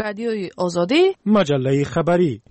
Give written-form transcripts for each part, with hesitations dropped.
رادیوی آزادی، مجله خبری.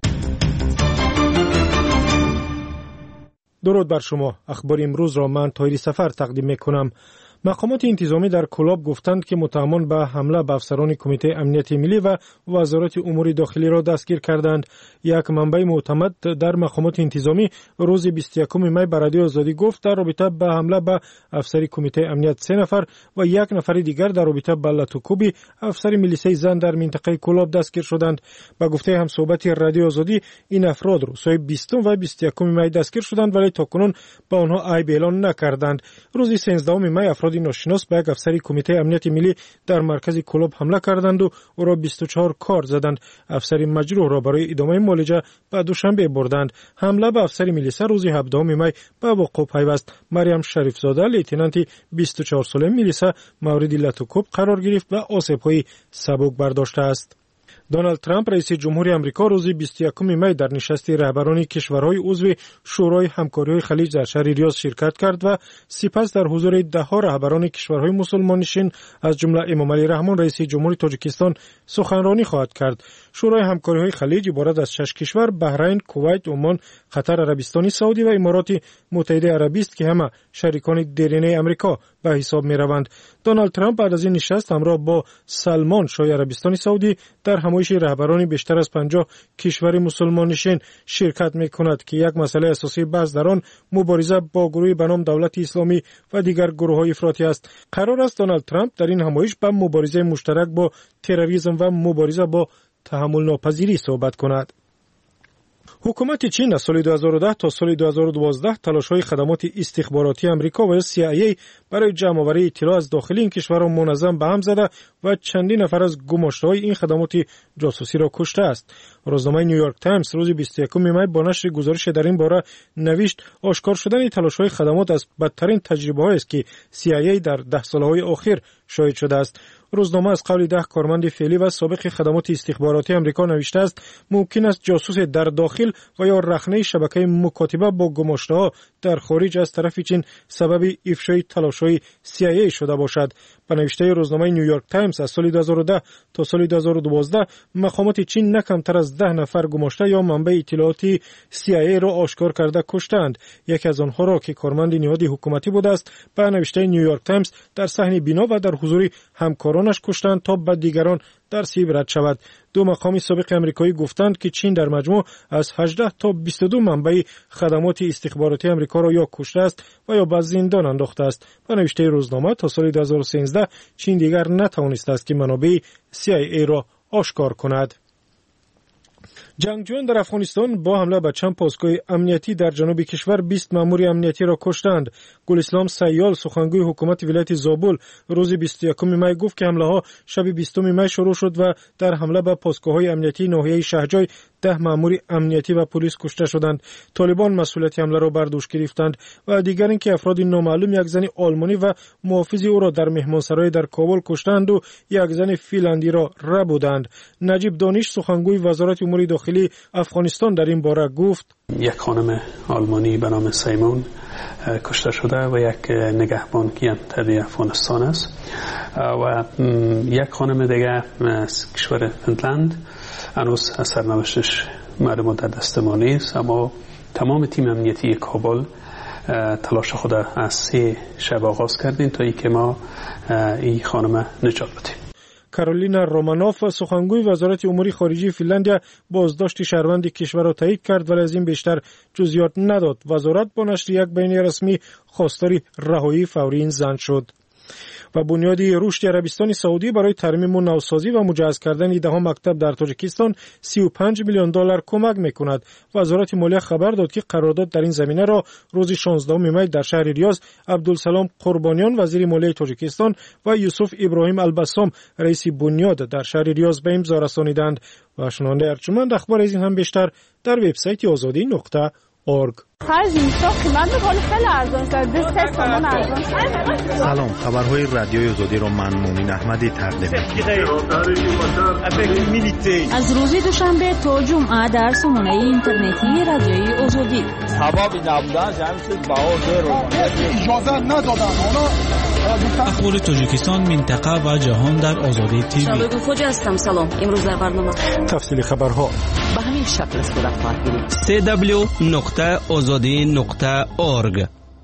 درود بر شما. اخبار امروز را من طاهری سفر تقدیم میکنم. مقامات انتظامی در کلاب گفتند که متهمان به حمله به افسران کمیته امنیت ملی و وزارت امور داخلی را دستگیر کردند. یک منبع معتمد در مقامات انتظامی روز 21 می به رادیو آزادی گفت در رابطه به حمله به افسر کمیته امنیت 3 نفر و یک نفر دیگر در رابطه به لطوکوبی افسر میلیسه زن در منطقه کلاب دستگیر شدند. به گفته همصحبت رادیو آزادی این افراد روزهای 20 و 21 می دستگیر شدند ولی تاکنون به آنها عیب اعلان نکردند. روز 13 می افراد ناشناس به یک افسر کمیته امنیت ملی در مرکز کلاب حمله کردند و او را 24 کار زدند. افسر مجروح را برای ادامه معالجه به دوشنبه بردند. حمله به افسر میلیسا روز 17 می به وقوع پیوست. مریم شریف زاده لیتنانت 24 ساله میلیسا مورد لطوکوب قرار گرفت و آسیب‌های سبک برداشته است. دونالد ترامپ رئیس جمهوری آمریکا روز 21 می در نشست رهبران کشورهای عضو شورای همکاری خلیج در شهر ریاض شرکت کرد و سپس در حضور ده‌ها رهبران کشورهای مسلمان نشین از جمله امام علی رحمان رئیس جمهوری تاجیکستان سخنرانی خواهد کرد. شورای همکاری‌های خلیج عبارت از 6 کشور بحرین، کویت، عمان، قطر، عربستان سعودی و امارات متحده عربی است که همه شریکان دیرینه آمریکا به حساب می‌روند. دونالد ترامپ بعد از این نشست همراه با سلمان شاه عربستان سعودی در همایش رهبران بیشتر از 50 کشور مسلمان نشین شرکت می‌کند که یک مسئله اساسی بحث در آن مبارزه با گروهی به نام دولت اسلامی و دیگر گروه‌های افراطی است. قرار است دونالد ترامپ در این همایش به مبارزه مشترک با تروریسم و مبارزه با تحمل ناپذیری صحبت کند. حکومت چین از سال 2010 تا سال 2012 تلاش‌های خدمات استخباراتی آمریکا و CIA برای جمع‌آوری اطلاع از داخل این کشور را منظم به هم زده و چندین نفر از گماشته‌های این خدمات جاسوسی را کشته است. روزنامه نیویورک تایمز روز 21 می با نشر گزارش در این باره نوشت آشکار شدن تلاش‌های خدمات از بدترین تجربه‌هایی است که CIA در 10 سال‌های اخیر شاهد شده است. روزنامه از قول 10 کارمند فعلی و سابق خدمات استخباراتی آمریکا نوشته است ممکن است جاسوس در داخل و یا رخنه شبکه مکاتبه با گماشته‌ها در خارج از طرف چین سبب افشای تلاش‌های CIA شده باشد. به نوشته روزنامه نیویورک تایمز از سال 2010 تا سال 2012 مقامات چین نه کمتر از 10 نفر گماشته یا منبع اطلاعاتی CIA را آشکار کرده کشتند. یکی از آنها را که کارمند نهادی حکومتی بوده است به نوشته نیویورک تایمز در صحن بینا و در حضور همکارانش کشتند تا به دیگران در سیب رد شود. دو مقام سابق آمریکایی گفتند که چین در مجموع از 18 تا 22 منبع خدمات استخباراتی آمریکا را یا کشته است و یا به زندان انداخته است. به نوشته روزنامه تا سال 2013 چین دیگر نتوانسته است که منابع CIA را آشکار کند. جنگجویان در افغانستان با حمله به چند پاسگاه امنیتی در جنوب کشور 20 مأمور امنیتی را کشتند. گلاسلام سیال سخنگوی حکومت ولایت زابل روز 21 می گفت که حمله ها شب 20 می شروع شد و در حمله به پاسگاه‌های امنیتی ناحیه شهجای 10 مأمور امنیتی و پلیس کشته شدند. طالبان مسئولیت حمله را بر دوش گرفتند و دیگر اینکه افراد نامعلوم یک زن آلمانی و محافظ او را در مهمانسرای در کابل کشتند و یک زن فنلندی را ربودند. نجیب دانش سخنگوی وزارت امور داخلی افغانستان در این باره گفت یک خانم آلمانی به نام سیمون کشته شده و یک نگهبان که در افغانستان است و یک خانم دیگر از کشور فنلند هنوز سرنوشتش معلوم در دست ما نیست، اما تمام تیم امنیتی کابل تلاش خود از 3 شب آغاز کردیم تا اینکه ما این خانم نجات بدیم. کارولینا رومانوف سخنگوی وزارت امور خارجه فنلندیا بازداشت شهروند کشور را تایید کرد ولی از این بیشتر جزئیات نداد. وزارت با نشر یک بیانیه رسمی خواستار رهایی فوری این زن شد. و بنیاد رشد عربستان سعودی برای ترمیم و نوسازی و مجهز کردن 10 مکتب در تاجیکستان 35 میلیون دلار کمک میکند. وزارت مالیه خبر داد که قرارداد در این زمینه را روز 16 می در شهر ریاض عبدالسلام قربانیان وزیر مالیه تاجیکستان و یوسف ابراهیم البسام رئیس بنیاد در شهر ریاض به امضا رسانیدند. و شنونده ارجمند اخبار از این هم بیشتر در وبسایت azadi.org. سلام، خبرهای رادیوی آزادی را من مومن احمدی تقدیم می‌کنم. از روز دوشنبه تا جمعه در سامانه اینترنتی رادیوی آزادی. سبب نبودن جمعیت بهادر رو اجازه ندادن. اونا اخبار تاجیکستان، منطقه و جهان در آزادی تیوی. شالوی خوجا هستم. سلام. امروز در برنامه تفصیل خبرها به همین شکل صورت خواهد گرفت. www.azadi.org.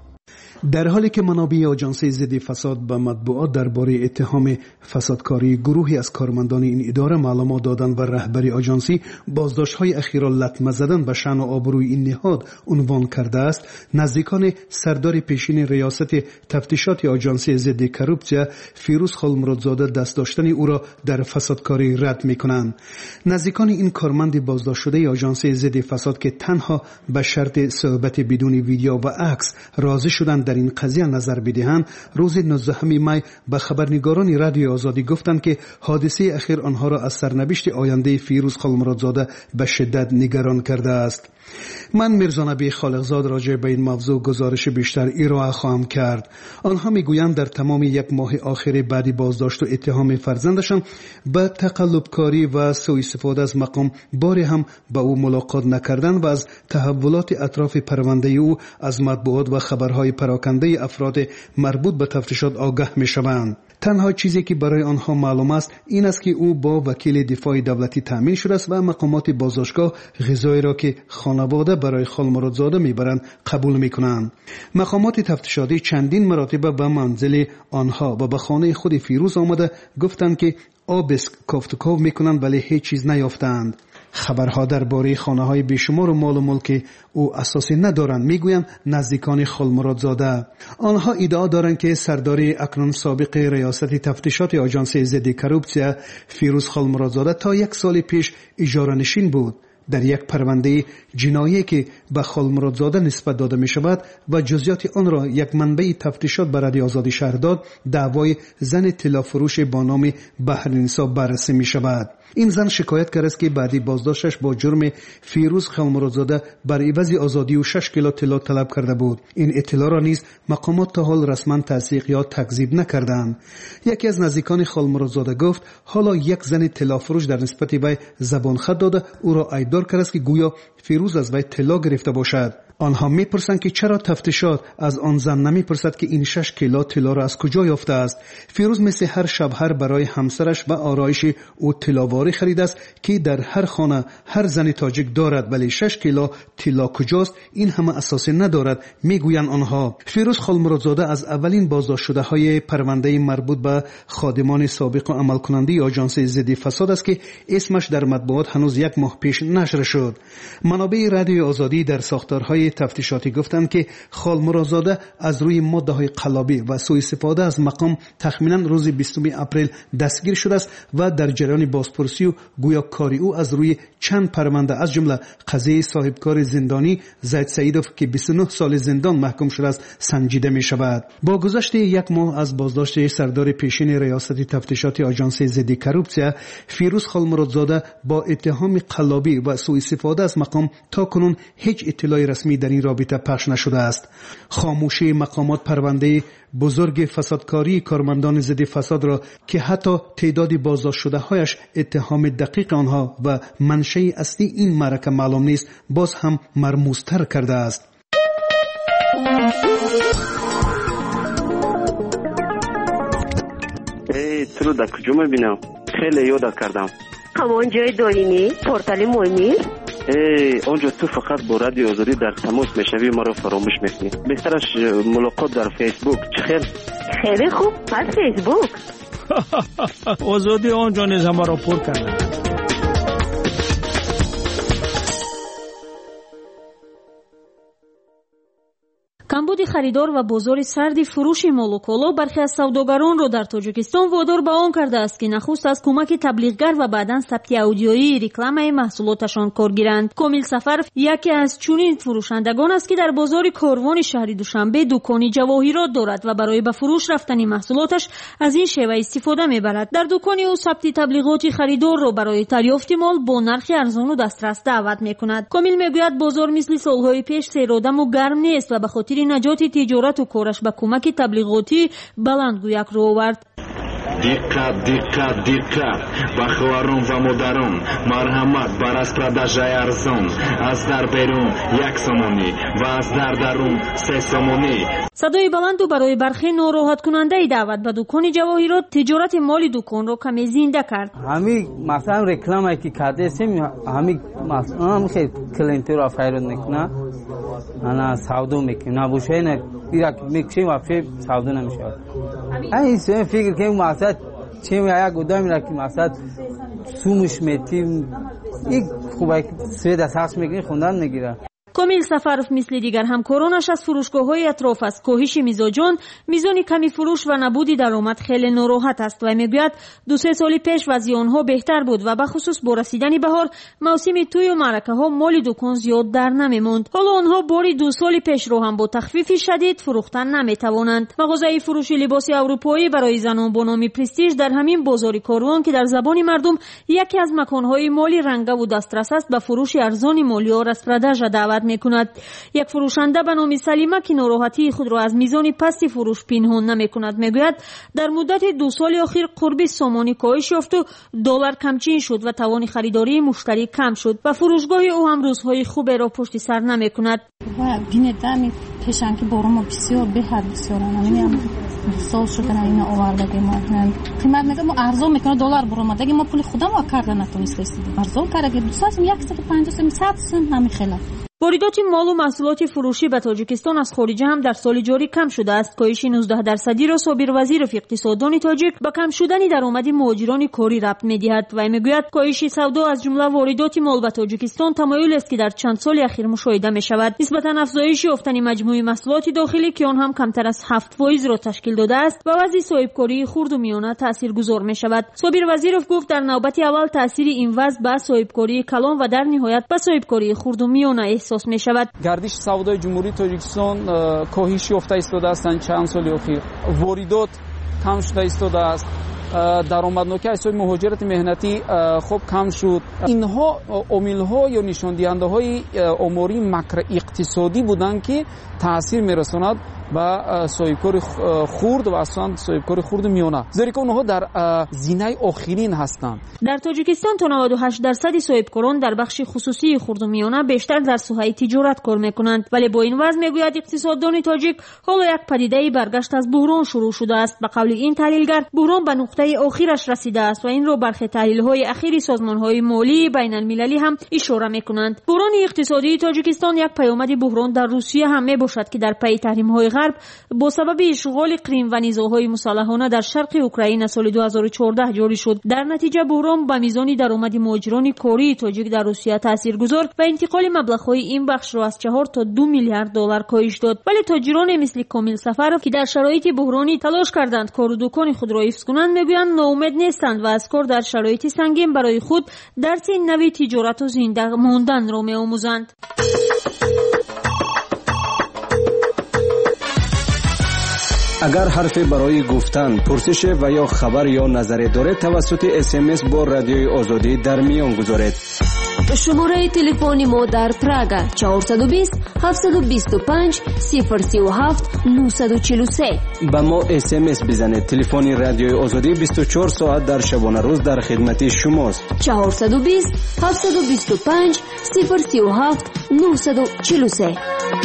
در حالی که منابع آژانس ضد فساد به مطبوعات درباره اتهام فسادکاری گروهی از کارمندان این اداره معلومات دادند و رهبری آژانسی بازداشت‌های اخیرا لطمه زدن به شأن و آبروی این نهاد عنوان کرده است، نزدیکان سردار پیشین ریاست تفتیشات آژانس ضد کروپسیا فیروز خالمرادزاده دست داشتن او را در فسادکاری رد می‌کنند. نزدیکان این کارمند بازداشت شده آژانس ضد فساد که تنها به شرط صحبت بدون ویدیو و عکس راضی شدند در این قضیه نظر بدهند، روز 19 می به خبرنگاران رادیو آزادی گفتند که حادثه اخیر آنها را از سرنوشت آینده فیروز خالمرادزاده به شدت نگران کرده است. من میرزا نبی خالقزاد راجع به این موضوع گزارش بیشتر ارائه خواهم کرد. آنها میگویند در تمام یک ماه آخر بعد بازداشت و اتهام فرزندشان به تقلبکاری و سوء استفاده از مقام باری هم با او ملاقات نکردند و از تحولات اطراف پرونده او از مطبوعات و خبرهای پراکنده افراد مربوط به تفتیشات آگاه میشوند. تنها چیزی که برای آنها معلوم است این است که او با وکیل دفاع دولتی تامین شده است و مقامات بازداشتگاه غذایی را که خانواده برای خالمرادزاده میبرند قبول میکنند. مقامات تفتیشاتی چندین مرتبه به منزل آنها و به خانه خود فیروز آمده گفتند که آب کافتکاو میکنند ولی هیچ چیز نیافتند. خبرها درباره خانه‌های بیشمار و مال و ملک او اساسی ندارند، میگویند نزدیکان خالمرادزاده. آنها ادعا دارند که سردار اکنون سابق ریاست تفتیشات آژانس ضد کروپسیا فیروز خالمرادزاده تا 1 سال پیش اجاره نشین بود در یک پرونده جنایی که به خالمرادزاده نسبت داده می شود و جزئیات آن را یک منبع تفتیشات به رادیو آزادی شهر داد. دعوای زن طلافروش با نام بهرنسا بررسی می شود. این زن شکایت کرده است که بعدی بازداشتش با جرم فیروز خالمرادزاده بر عوض آزادی و 6 کیلو طلا طلب کرده بود. این اطلاع را نیز مقامات تا حال رسما تصدیق یا تکذیب نکردند. یکی از نزدیکان خالمرادزاده گفت حالا یک زن طلافروش در نسبت وی زبان خط داده او را ایدار کرده است که گویا فیروز از وی طلا گرفته باشد. آنها میپرسند که چرا تفتیشات از آن زن نمیپرسد که این 6 کیلو طلا را از کجا یافته است. فیروز مثل هر شب برای همسرش و آرایش او طلاواری خریده است که در هر خانه هر زن تاجیک دارد، ولی 6 کیلو طلا کجاست این همه اساسی ندارد، میگویند آنها. فیروز خالمرادزاده از اولین بازداشت شده های پرونده مربوط به خادمان سابق و عمل کننده آژانس ضد فساد است که اسمش در مطبوعات هنوز 1 ماه پیش نشر شد. منابع رادیو آزادی در ساختارهای تفتیشاتی گفتند که خالمرادزاده از روی ماده‌های قلابی و سوء استفاده از مقام تخمینا روز 20 اپریل دستگیر شده است و در جریان بازپرسی و گویاکاری او از روی چند پرونده از جمله قضیه صاحبکار زندانی زید سعیدوف که 29 سال زندان محکوم شده است سنجیده می شود. با گذشت 1 ماه از بازداشت سردار پیشین ریاست تفتیشات آژانس ضد کروپسیا فیروز خالمرادزاده با اتهام قلابی و سوء استفاده از مقام تاکنون هیچ اطلاع رسمی در این رابطه پخش نشده است. خاموشی مقامات پرونده بزرگ فسادکاری کارمندان ضد فساد را که حتی تعداد بازداشت شده هایش اتهام دقیق آنها و منشأ اصلی این معرکه معلوم نیست باز هم مرموزتر کرده است. تو رو در کجا میبینم؟ خیلی یادت کردم. همان جای دائمی پورتال مهمی؟ اونجا تو فقط با رادیو آزادی در تماس میشوی، ما رو فراموش میکنی. بهترش ملاقات در فیسبوک. چه خیلی خوب، پس فیسبوک. آزادی آنجا نیز همه را پر کرده. камбуди харидор ва бозори сарди фурӯши молу коло бархе аз савдогаронро дар тоҷикистон водор ба он кардааст ки нахуст аз кӯмаки таблиғгар ва баъдан сабти аудиоии рекламаи маҳсулоташон кор гиранд. комил сафаров яке аз чунин фурӯшандагон аст ки дар бозори корвони шаҳри душанбе дукони ҷавоҳирот дорад ва барои ба фурӯш рафтани маҳсулоташ аз ин шева истифода мебарад. дар дукони ӯ сабти таблиғоти харидорро барои дарёфти мол бо нархи арзону дастрас даъват мекунад. комил мегӯяд бозор мисли солҳои пеш серодаму гарм нест ва ба хотири наҷоти тиҷорату кораш ба кӯмаки таблиғотӣ баландгӯяк рӯ овард. диққат диққат диққат ба хоҳарон ва модарон марҳамат ба распродажаи арзон аз дар берун 1 сомонӣ ва аз дар дарун 3 сомонӣ. садои баланду барои бархи нороҳаткунандаи даъват ба дукони ҷавоҳирот тиҷорати моли дуконро каме зинда кард. ҳамин масалан рекламае ки кардесем ҳамин масалан хеле клиентро файрод мекуна ана савдо мекунем набошаена ирак мекушем вообще савдо намешавад. ин сен фикр кем масалан чем як одамира ки масалан сумуш метим ин хубай сведа сахш мекунем хундан мегира. комил сафаров мисли дигар ҳамкоронаш аз фурӯшгоҳҳои атроф аз коҳиши мизоҷон мизони ками фурӯш ва набуди даромад хеле нороҳат аст. вай мегӯяд 2-3 соли пеш вазъи онҳо беҳтар буд ва бахусус бо расидани баҳор мавсими тӯю маъракаҳо моли дукон зиёд дар намемонд. ҳоло онҳо бори 2 соли пешро ҳам бо тахфифи шадид фурӯхтан наметавонанд. мағозаи фурӯши либоси аврупоӣ барои занон бо номи престиж дар ҳамин бозори корвон ки дар забони мардум яке аз маконҳои моли рангаву дастрас аст ба фурӯши арзони молиё распродажа даъват мекунад. як фурӯшанда ба номи Салима ки нороҳатии худро аз мизони пасти фурӯш пинҳон намекунад мегӯяд дар муддати 2 соли охир қурби сомонӣ коҳиш ёфту доллар камчин шуд ва тавони харидории муштарӣ кам шуд ва фурӯшгоҳи ӯ ҳам рӯзҳои хуберо пушти сар намекунад. бинедами пешанки боромо бисёр беҳад бисёр ҳамин сол шудана ина овардаги мо қимат мегӯяд мо арзон мекунад доллар баромадаги мо пули худамо карда натонист ресидем арзон кардаги 200 сум 150 сум 100 сум ҳамин хела. воридоти молу маҳсулоти фурӯшӣ ба тоҷикистон аз хориҷа ҳам дар соли ҷорӣ кам шудааст. коҳиши 19%-ро собир вазиров иқтисоддони тоҷик ба кам шудани даромади муҳоҷирони корӣ рабт медиҳад. вай мегӯяд коҳиши савдо аз ҷумла воридоти мол ба тоҷикистон тамоюлест ки дар чанд соли ахир мушоҳида мешавад. нисбатан афзоиши ёфтани маҷмӯи маҳсулоти дохилӣ ки он ҳам камтар аз 7%-ро ташкил додааст ба вазъи соҳибкории хурду миёна таъсиргузор мешавад. собир вазиров гуфт дар навбати аввал таъсири ин вазъ ба соҳибкории калон ва дар ниҳоят ба соҳибкории хурду миёна эҳсос мешавад. гардиши савдои ҷумҳурии тоҷикистон коҳиш ёфта истодааст. чанд соли охир воридот кам шуда истодааст. даромаднокӣ аз ҳисоби муҳоҷирати меҳнатӣ хуб кам шуд. инҳо омилҳо ё нишондиҳандаҳои омории макроиқтисодӣ буданд ки таъсир мерасонад ба соҳибкори хурд ва асосан соҳибкори хурду миёна, зеро ки онҳо дар зинаи охирин ҳастанд. дар тоҷикистон то 98% соҳибкорон дар бахши хусусии хурду миёна бештар дар соҳаи тиҷорат кор мекунанд, вале бо ин вазъ мегӯяд иқтисоддони тоҷик ҳоло як падидаи баргашт аз буҳрон шурӯъ шудааст. ба қавли ин таҳлилгар буҳрон ба нуқтаи охираш расидааст ва инро бархи таҳлилҳои ахири созмонҳои молии байналмилалӣ ҳам ишора мекунанд. буҳрони иқтисодии тоҷикистон як паёмади буҳрон дар русия ҳам мебошад ки дар пайи таҳримҳои ғарб бо сабаби ишғоли Крим ва низоъҳои мусаллаҳона дар шарқи Украина соли 2014 ҷорӣ шуд. дар натиҷа буҳрон ба мизони даромади муҳоҷирони кории тоҷик дар русия таъсиргузор ва интиқоли маблағҳои ин бахшро аз 4 то 2 миллиард доллар коҳиш дод. вале тоҷироне мисли Комил Сафаров ки дар шароити буҳронӣ талош карданд кору дукони худро ҳифз кунанд мегӯянд ноумед нестанд ва аз кор дар шароити сангин барои худ дарси нави тиҷорату зинда монданро меомӯзанд. агар ҳарфе барои гуфтан пурсише ва ё хабар ё назаре доред тавассути смс бо радиои озодӣ дар миён гузоред. шумораи телефони мо дар Прага 420 725 037 943. ба мо смс бизанед. телефони радиои озодӣ 24 соат дар шабонарӯз дар хидмати шумост. 420 725 037 943.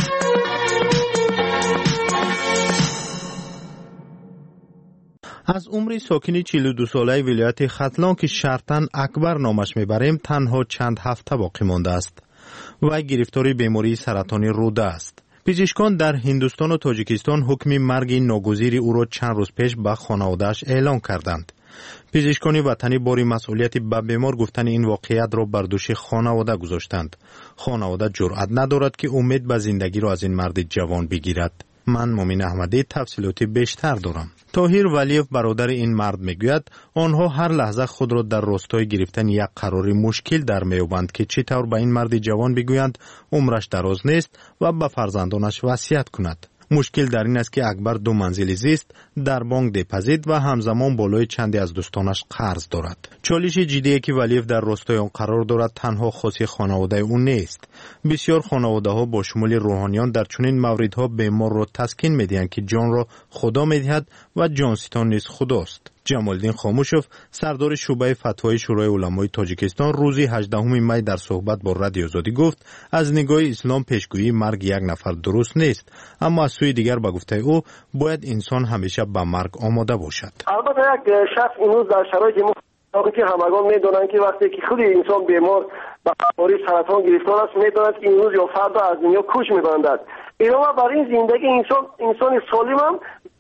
از عمر ساکن 42 ساله ولایت ختلان که شرطاً اکبر نامش میبریم تنها چند هفته باقی مانده است و گرفتاری بیماری سرطانی روده است. پزشکان در هندوستان و تاجیکستان حکم مرگ ناگزیر او را چند روز پیش به خانواده‌اش اعلام کردند. پزشکان وطنی باری مسئولیت به بیمار گفتن این واقعیت را بر دوش خانواده گذاشتند. خانواده جرأت ندارد که امید به زندگی را از این مرد جوان بگیرد. من مومن احمدی تفصیلات بیشتر دارم. طاهر ولیف برادر این مرد میگوید آنها هر لحظه خود را در راستای گرفتن یک قرار مشکل در میابند که چطور به این مرد جوان بگویند عمرش دراز نیست و به فرزندانش وصیت کند. مشکل در این است که اکبر 2 منزلی زیست، در بانک دپزید و همزمان بالای چندی از دوستانش قرض دارد. چالش جدی که ولیف در راستای آن قرار دارد تنها خاصی خانواده او نیست. بسیار خانواده ها با شمول روحانیان در چنین موردها بیمار را تسکین میدهند که جان را خدا میدهد و جانستان نیز خداست. جمالدین خاموشوف سردار شعبه فتوای شورای علمای تاجیکستان روز 18 می در صحبت با رادیو آزادی گفت از نگاه اسلام پیشگویی مرگ یک نفر درست نیست، اما از سوی دیگر به گفته او باید انسان همیشه به مرگ آماده باشد. البته یک شخص اینوز در شرایط که همگان میدونن که وقتی که خود انسان بیمار به بیماری سرطان گرفتار است میدونند که اینوز یا فرد از دنیا کوچ می‌بندد. اینا برای زندگی انسان سالم هم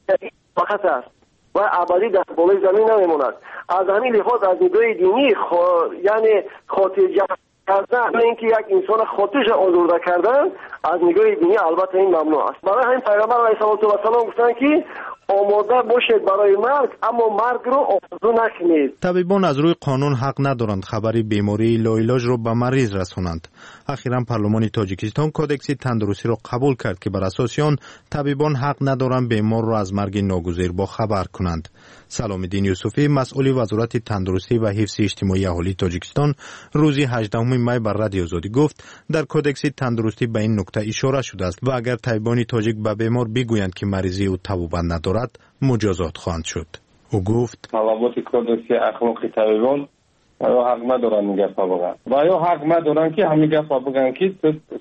فقط است و ابدی در بالای زمین نمیماند. از همین لحاظ از نگاه دینی یعنی خاطر کردن اینکه یک انسان خودش آزرده کردن از نگاه دینی البته این ممنوع است. برای همین پیغمبر علیه السلام گفتن که آماده باشید برای مرگ اما مرگ رو آرزو نکنید. طبیبان از روی قانون حق ندارند خبری بیماری لاعلاج رو به مریض رسانند. اخیراً پارلمان تاجیکستان کودکس تندرستی را قبول کرد که بر اساس آن طبیبان حق ندارند بیمار را از مرگ ناگزیر با خبر کنند. سلام‌الدین یوسفی مسئول وزارت تندرستی و حفظ اجتماعی اهالی تاجیکستان روز 18 می بر رادیو آزادی گفت در کودکس تندرستی به این نکته اشاره شده است و اگر طبیبان تاجیک به بیمار بگویند که مریضی او تبوبند ندارد مجازات خواهند شد. او گفت ملابات کودکس اخلاقی طبیبان یا حق ندارن این گپ بگن و یا حق ندارن که همین گپ بگن که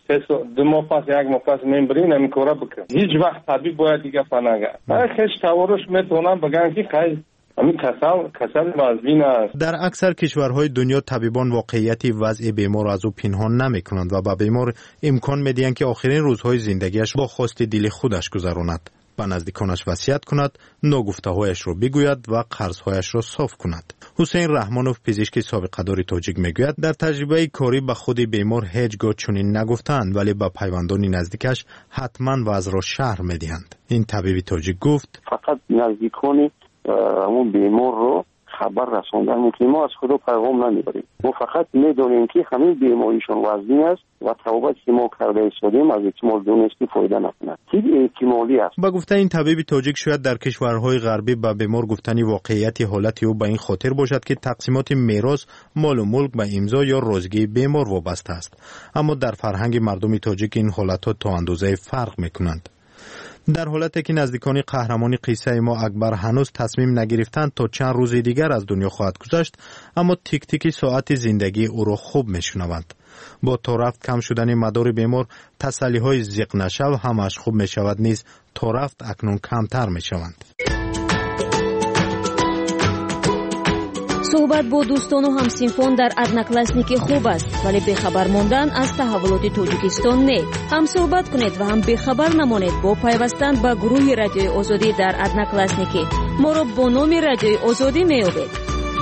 2 ماه پس 1 ماه پس میبرین همین کارا بکن. هیچ وقت طبیب باید دیگه نگه. خیش تورش میتونن بگن که همین کسل مزین است. در اکثر کشورهای دنیا طبیبان واقعیت وضع بیمار از او پنهان نمی کنند و به بیمار امکان میدهند که آخرین روزهای زندگیش با خواست دل خودش گذراند، به نزدیکانش وصیت کند، ناگفته‌هایش را بگوید و قرض‌هایش را صاف کند. حسین رحمانوف پزشک سابقه‌دار تاجیک میگوید در تجربه کاری به خود بیمار هیچگاه چنین نگفتند ولی به پیوندان نزدیکش حتما وضع را شرح میدهند. این طبیب تاجیک گفت فقط نزدیکان اون بیمار رو خبر رساندن که ما از خدا پیغام نمیبریم. ما فقط میدونیم که همین بیماریشون وزنی است و توبت که ما کرده ایستادیم از احتمال دونستی فایده نکنه. چیز احتمالی است. با گفته این طبیب تاجیک شاید در کشورهای غربی به بیمار گفتنی واقعیت حالت او به این خاطر باشد که تقسیمات میراث، مال و ملک به امضا یا رازگی بیمار وابسته است، اما در فرهنگ مردم تاجیک این حالت‌ها تا اندازه فرق میکنند. در حالتی که نزدیکان قهرمان قصه ما اکبر هنوز تصمیم نگرفتند تا چند روز دیگر از دنیا خواهد گذشت، اما تیک تیک ساعت زندگی او را خوب میشنوند. با تا رفت کم شدن مدار بیمار تسلی های زیق نشو همش خوب میشود نیز تا رفت اکنون کمتر میشوند. صحبت با دوستان و همسینفان در ادناکلاسنیکی خوب است ولی بخبر ماندن از تحولات تاجیکستان نه. هم صحبت کنید و هم بخبر نمانید با پیوستن به گروه رادیوی آزادی در ادناکلاسنیکی. ما را با نام رادیوی آزادی میابید.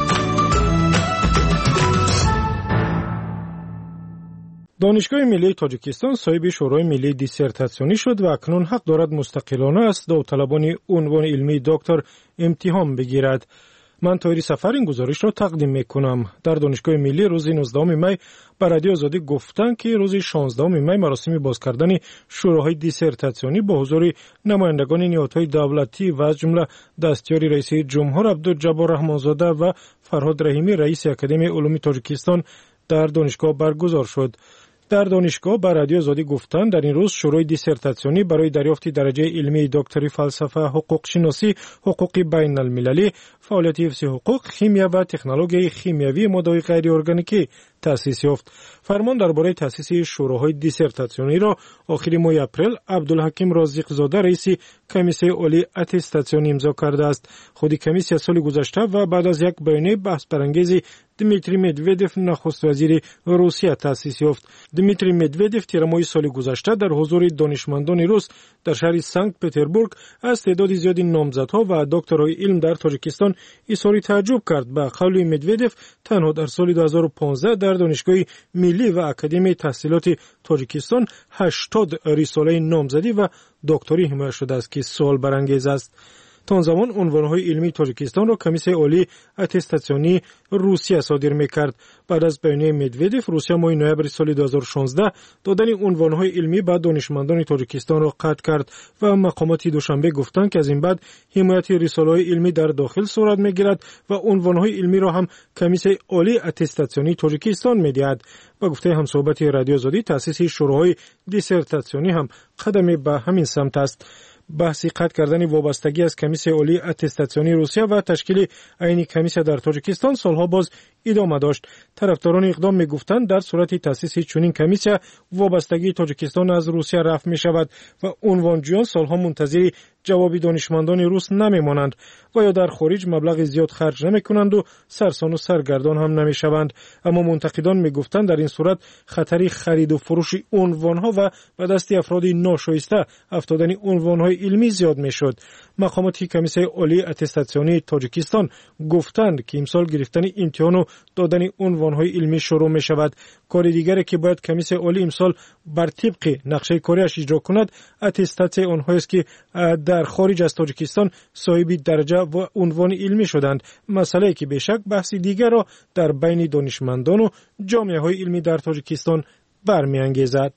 دانشگاه ملی تاجیکستان صاحب شورای ملی دیسرتاسیونی شد و اکنون حق دارد مستقلانه از داوطلبان عنوان علمی دکتر امتحان بگیرد. من طاهری سفر این گزارش را تقدیم میکنم. در دانشگاه ملی روز 19 می به رادیو آزادی گفتند که روز 16 می مراسم باز کردن شوراهای دیسرتاسیونی با حضور نمایندگان نهادهای دولتی و از جمله دستیار رئیس جمهور عبدالجبار رحمانزاده و فرهاد رحیمی رئیس اکادمی علوم تاجیکستان در دانشگاه برگزار شد. در دانشگاه به رادیو آزادی گفتند در این روز شورای دیسرتاسیونی برای دریافت درجه علمی دکتری فلسفه، حقوق شناسی، حقوق بین المللی، فعالیت حفظ حقوق، شیمیا و تکنولوژی شیمیایی ماده‌های غیر ارگانیکی تأسیس یافت. فرمان درباره تأسیس شوراهای دیسرتاسیونی را آخر ماه اپریل عبدالحکیم رازق زاده رئیس کمیسیون عالی اتستاسیون امضا کرده است. خود کمیسیون سال گذشته و بعد از یک بیانیه بحث برانگیز دمیتری مدودف نخست وزیر روسیه تأسیس یافت. دمیتری مدودف تیر ماه سال گذشته در حضور دانشمندان روس در شهر سنت پتربورگ از تعداد زیادی نامزدها و دکترای علم در تاجیکستان اظهار تعجب کرد. به قول مدودف تنها در سال 2015 در دانشگاه ملی و اکادمی تحصیلات تاجیکستان 80 رساله نامزدی و دکتری حمایت شده است که سوال برانگیز است. تا آن زمان عنوانهای علمی تاجیکستان را کمیسیون عالی اتستاسیونی روسیه صادر می‌کرد. بعد از بیانیه مدودف روسیه ماه نوامبر سال 2016 دادن عنوانهای علمی به دانشمندان تاجیکستان را قطع کرد و مقامات دوشنبه گفتند که از این بعد حمایت رساله‌های علمی در داخل صورت می‌گیرد و عنوانهای علمی را هم کمیسیون عالی اتستاسیونی تاجیکستان می‌دهد. با گفته همصحبت رادیو آزادی تأسیس شوراهای دیسرتاسیونی هم قدمی به همین سمت است. بحث قطع کردن وابستگی از کمیسیون عالی اتستاسیونی روسیه و تشکیل عین کمیسیون در تاجیکستان سالها باز ادامه داشت. طرفداران اقدام میگفتند در صورت تأسیس چنین کمیسیون وابستگی تاجیکستان از روسیه رفع می شود و عنوانجویان سالها منتظر جواب دانشمندان روس نمیمانند و یا در خارج مبلغ زیاد خرج نمی کنند و سرسان و سرگردان هم نمی شوند. اما منتقدان می گفتند در این صورت خطری خرید و فروش عنوانها و به دست افراد ناشایسته افتادن عنوانهای علمی زیاد می شد. مقامات کمیسیون عالی اتستاسیونی تاجیکستان گفتند که امسال گرفتن امتحان و دادن عنوانهای علمی شروع می شود. کار دیگری که باید کمیسیون عالی امسال بر طبق نقشه کاریش اجرا کند اتستات آنهایی است که در خارج از تاجیکستان صاحب درجه و عنوان علمی شدند، مسئله که بیشک بحث دیگر را در بین دانشمندان و جامعه های علمی در تاجیکستان برمیانگیزد.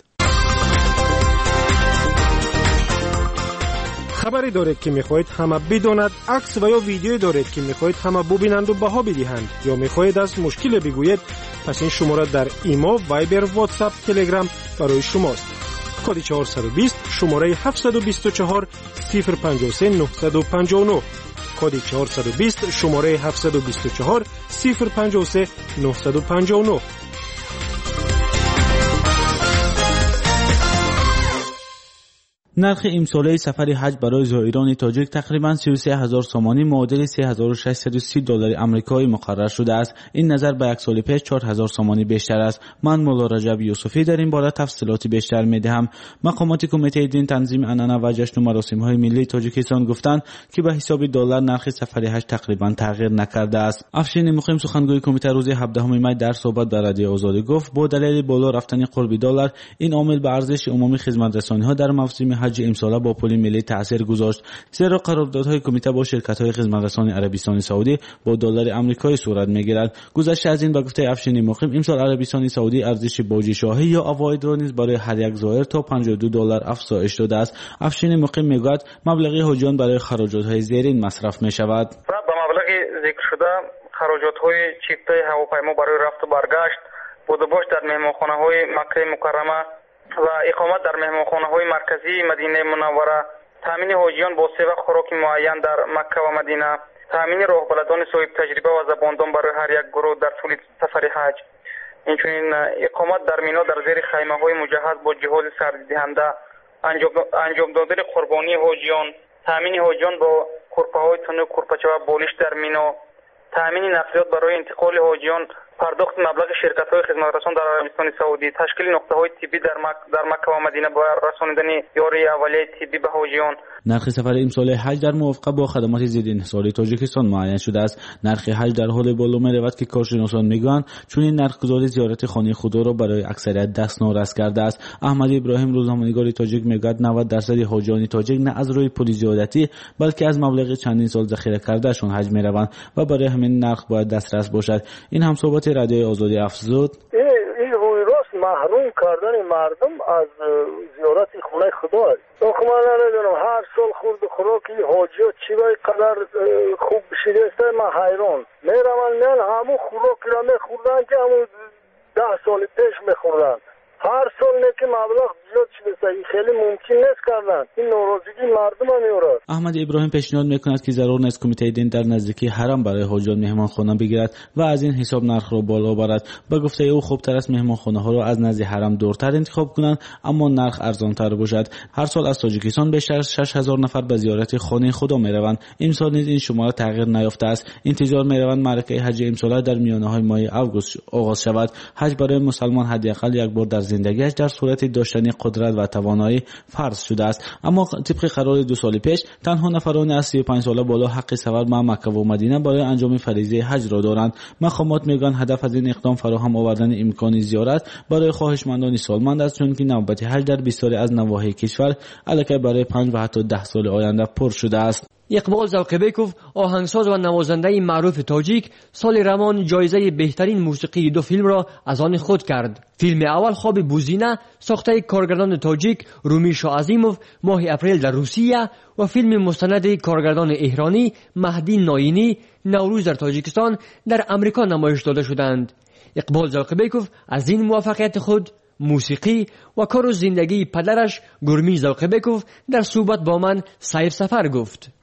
خبری دارید که میخواهید همه بداند، عکس و یا ویدیویی دارید که میخواهید همه ببینند و بها بدهند، یا میخواهید از مشکل بگویید، پس این شماره در ایما، وایبر، واتساپ، تلگرام برای شماست. کد 420 شماره 724 053 959. کد 420 شماره 724 053 959. نرخ امساله سفر حج برای زائران تاجیک تقریباً 33000 سومانی معادل 3630 دلار آمریکایی مقرر شده است. این نظر به یک سال پیش 4000 سومانی بیشتر است. من مولا رجب یوسفی در این باره تفصیلات بیشتر میدهم. مقامات کمیته دین تنظیم عنعنه و جشن و مراسم‌های ملی تاجیکستان گفتند که به حساب دلار نرخ سفر حج تقریباً تغییر نکرده است. افشین مقیم سخنگوی کمیته روز 17 می در صحبت در رادیو آزادی گفت با دلیل بالا رفتن قرب دلار این عامل به ارزش عمومی خدمت‌رسانی‌ها در موسم حج امسال با پول ملی تاثیر گذاشت، زیرا قراردادهای کمیته با شرکت‌های خدمت‌رسانی عربستان سعودی با دلار آمریکایی صورت می‌گیرد. گذشته از این به گفته افشین مقیم امسال عربستان سعودی ارزش باج شاهی یا عواید را نیز برای هر یک زائر تا 52 دلار افزایش داده است. افشین مقیم میگوید مبلغ حاجیان برای خراجات‌های زیرین مصرف می‌شود. با مبلغ ذکر شده خراجات‌های چیپتای هواپیما برای رفت و برگشت، بودباش در مهمانخانه‌های مکه مکرمه و اقامت در مهمانخانه‌های مرکزی مدینه منوره، تامین حاجیان با سبب خوراک معین در مکه و مدینه، تامین راهبردان صاحب تجربه و زباندان برای هر یک گروه در طول سفر حج، اینچنین اقامت در مینا در زیر خیمه‌های مجهز با جهاز سردی‌دهنده، انجام دادن قربانی حاجیان، تامین حاجیان با کورپه‌های تنو کورپچه و بالش در مینا، تامین نقلیات برای انتقال حاجیان، پرداخت مبلغ شرکت‌های خدمت‌رسان در عربستان سعودی، تشکیل نقطه‌های طبی در مکه و مدینه برای رساندن یاری اولیه طبی به حاجیان. نرخ سفر امسال حج در موافقت با خدمات ضد انحصاری تاجیکستان معین شده است. نرخ حج در حال بالا می‌رود که کارشناسان میگویند چون این نرخ‌گذاری زیارت خانه خدا را برای اکثریت دستنوارس کرده است. احمد ابراهیم روزنامه‌نگار تاجیک میگوید 90% حاجیان تاجیک نه از روی پول زیادتی بلکه از مبلغ چندین سال ذخیره کردهشان حج می‌روند و برای همین نرخ باید دسترس باشد. این هم صحبت رادیو آزادی افزود. این روی راست محروم کردن مردم از زیارت خانه خدا است. من نمیدونم هر سال خورد خوراکی حاجی چی باید قدر خوب شده است. من حیران میرم همون خوراکی را میخوردن که همون 10 سال پیش میخوردن. هر سال که مبلغ زیاد شده این خیلی ممکن نیست کردن. این ناراضگی مردم هم میارد. احمد ابراهیم پیشنهاد میکند که ضرور نیست کمیته دین در نزدیکی حرم برای حاجیان مهمانخانه بگیرد و از این حساب نرخ را بالا برد. به گفته او خوبتر است مهمانخانه ها را از نزد حرم دورتر انتخاب کنند اما نرخ ارزانتر باشد. هر سال از تاجیکستان بیشتر از 6000 نفر به زیارت خانه خدا میروند. امسال نیز این شماره تغییر نیافته است. انتظار میروند معرکه حج امسال در میانه‌های ماه آگوست آغاز شود. حج برای مسلمان حداقل یک بار در زندگیش در صورت داشتن قدرت و توانایی فرض شده است. اما طبق قرار 2 سال پیش تنها نفران از 35 ساله بالا حق سفر به مکه و مدینه برای انجام فریضه حج را دارند. مقامات میگن هدف از این اقدام فراهم آوردن امکان زیارت برای خواهشمندان سالمند است چون که نوبت حج در بسیاری از نواحی کشور الکی برای 5 و حتی 10 سال آینده پر شده است. اقبال ذوقبیکوف آهنگساز و نوازنده معروف تاجیک سال رمان جایزه بهترین موسیقی 2 فیلم را از آن خود کرد. فیلم اول خواب بوزینه ساخته کارگردان تاجیک رومی شاه عظیموف ماه اپریل در روسیه و فیلم مستند کارگردان ایرانی مهدی ناینی نوروز در تاجیکستان در امریکا نمایش داده شدند. اقبال ذوقبیکوف از این موفقیت خود موسیقی و کار و زندگی پدرش گرمی زوقبکوف در صحبت با من سیر سفر گفت.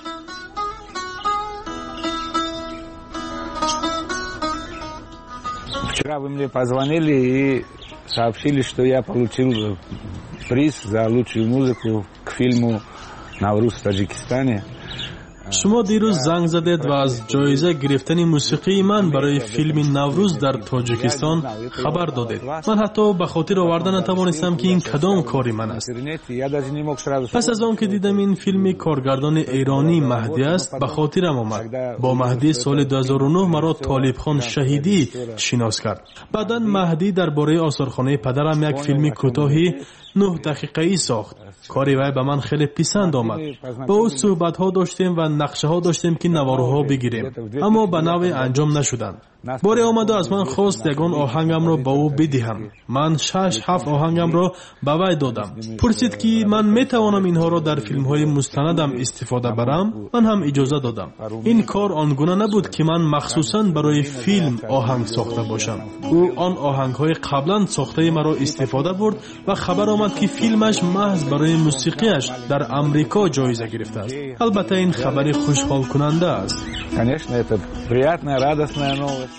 Вчера вы мне позвонили и сообщили, что я получил приз за лучшую музыку к фильму «Навруз в Таджикистане». شما دیروز زنگ زدید و از جایزه گرفتن موسیقی من برای فیلم نوروز در تاجیکستان خبر دادید. من حتی به خاطر آوردن نتوانستم که این کدام کاری من است. پس از آن که دیدم این فیلم کارگردان ایرانی مهدی است به خاطرم آمد. با مهدی سال 2009 مرا طالب خان شهیدی شناس کرد. بعدا مهدی درباره آثارخانه پدرم یک فیلم کوتاهی 9 دقیقه‌ای ساخت. کاری وی به من خیلی پسند آمد. با او صحبت ها داشتیم و نقشه ها داشتیم که نواروها بگیریم، اما به نوع انجام نشدند. باری آمد و از من خواست یگان آهنگم را با او بدهم. من 6-7 آهنگم را به وی دادم. پرسید که من میتوانم اینها را در فیلم های مستندم استفاده برم. من هم اجازه دادم. این کار آنگونه نبود که من مخصوصا برای فیلم آهنگ ساخته باشم. او آن آهنگ های قبلا ساخته مرا استفاده برد و خبر آمد که فیلمش محض برای موسیقیش در امریکا جایزه گرفته است. البته این خبر خوشحال کننده است. Конечно, это приятная, радостная новость.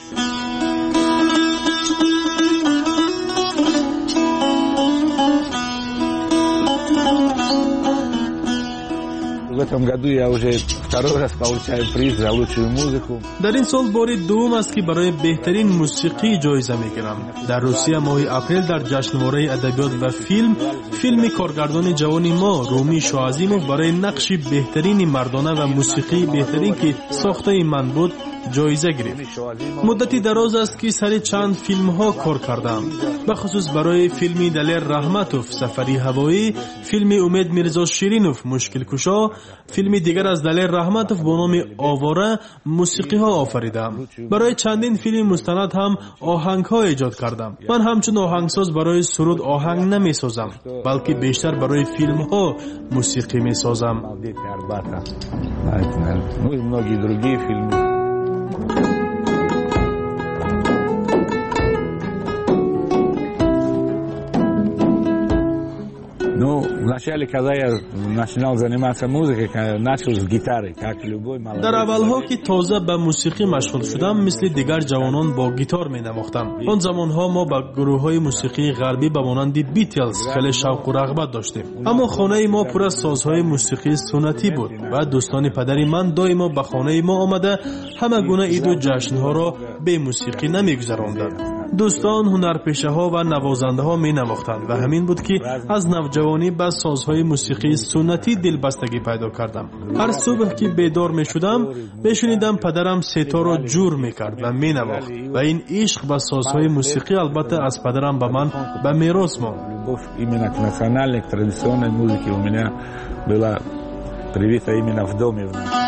В этом году я уже второй раз получаю приз за лучшую музыку. در این سال بار دوم است که برای بهترین موسیقی جایزه میگیرم. در روسیه ماه اپریل در جشنواره ادبیات و فیلم کارگردان جوان ما رومی شاهعظیموف برای نقش بهترین مردانه و موسیقی بهترین که ساخته من بود جایزه گرفت. مدتی دراز است که سر چند فیلم ها کار کردم، به خصوص برای فیلم دلیر رحمتوف سفری هوایی، فیلم امید میرزا شیرینوف مشکل کشا، فیلم دیگر از دلیر رحمتوف با نام آواره موسیقی ها آفریدم. برای چندین فیلم مستند هم آهنگ ها ایجاد کردم. من همچون آهنگساز برای سرود آهنگ نمی سازم، بلکه بیشتر برای فیلم ها موسیقی می سازم. Ну, вначале, когда я начинал заниматься музыкой, начал с гитары, как любой молодой. در اولها که تازه به موسیقی مشغول شدم مثل دیگر جوانان با گیتار می نواختم. آن زمانها ما با گروه‌های موسیقی غربی به مانند بیتلز خیلی شوق و رغبت داشتیم، اما خانه ما پر از سازهای موسیقی سنتی بود و دوستان پدری من دائما به خانه ما آمده همه گونه عید و جشن‌ها را به موسیقی نمی‌گذراندند. دوستان هنرپیشه‌ها و نوازنده‌ها می‌نواختند و همین بود که از نوجوانی به سازهای موسیقی سنتی دلبستگی پیدا کردم. هر صبح که بیدار می‌شدم بشنیدم پدرم ستار را جور می‌کرد و می‌نواخت و این عشق به سازهای موسیقی البته از پدرم به من به میراث ماند. Именно к национальной, к традиционной музыке у меня была привита именно в доме.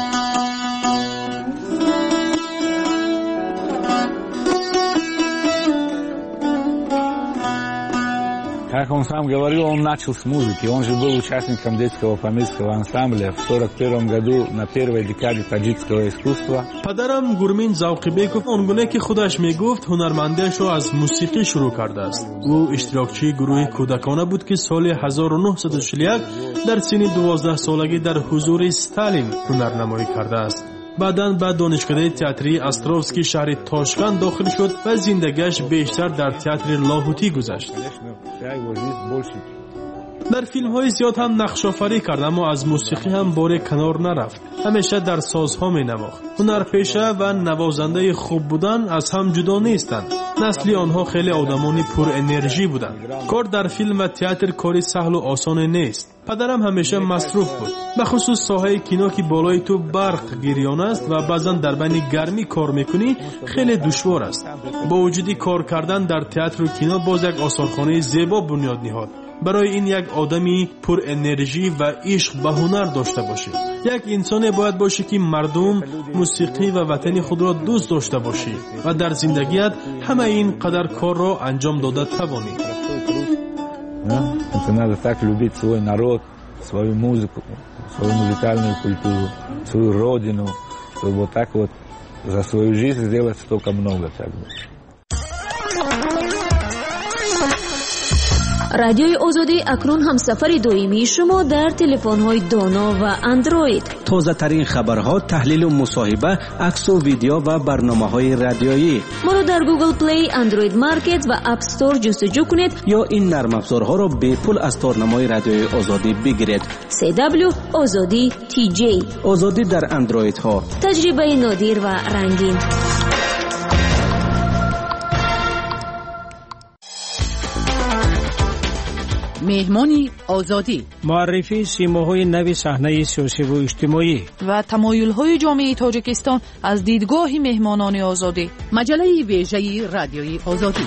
Как он сам говорил, он начал с музыки. Он же был участником детского памирского ансамбля в 1941 году на первой декаде таджикского искусства. پدرم گورمین زوقبکوف آنگونه که خودش میگفت هنرمندیش را از موسیقی شروع کرده است. او اشتراکچی گروه کودکانه بود که سال 1941 در سن 12 سالگی در حضور استالین هنرنمایی کرده است. بعداً به دانشکده تئاتری استروفسکی شهر تاشکند داخل شد و زندگیش بیشتر در تئاتر لاهوتی گذشت. در فیلم های زیاد هم نقش آفری کرد، اما از موسیقی هم باره کنار نرفت. همیشه در سازها می نواخت. هنرپیشه و نوازنده خوب بودن از هم جدا نیستند. نسلی آنها خیلی آدمانی پر انرژی بودند. کار در فیلم و تئاتر کاری سهل و آسان نیست. پدرم همیشه مصروف بود، به خصوص ساحه کینو که بالای تو برق گریان است و بعضا در بین گرمی کار میکنی خیلی دشوار است. با وجودی کار کردن در تئاتر و کینو باز یک آثارخانه زیبا بنیاد نهاد. برای این یک آدمی پر انرژی و عشق به هنر داشته باشه. یک انسان باید باشه که مردم، موسیقی و وطن خود را دوست داشته باشی و در زندگیت همه این قدر کار را انجام داده توانی. Это надо так любить свой народ, свою музыку, свою музыкальную культуру, свою родину, чтобы вот так вот за свою жизнь сделать столько много. رادیوی آزادی اکنون هم سفر دائمی شما در تلفن‌های دانا و اندروید. تازه ترین خبرها، تحلیل و مصاحبه، عکس و ویدیو و برنامه‌های رادیویی. ما رو در گوگل پلی، اندروید مارکت و اپ استور جستجو کنید یا این نرم افزارها را به پول از تارنمای رادیوی آزادی بگیرید. CW آزادی TJ. آزادی در اندروید ها. تجربه نادر و رنگین. مهمانی آزادی، معرفی سیماهای نو صحنه سیاسی و اجتماعی و تمایل‌های جامعه تاجیکستان از دیدگاه مهمانان آزادی. مجله ویژه رادیوی آزادی.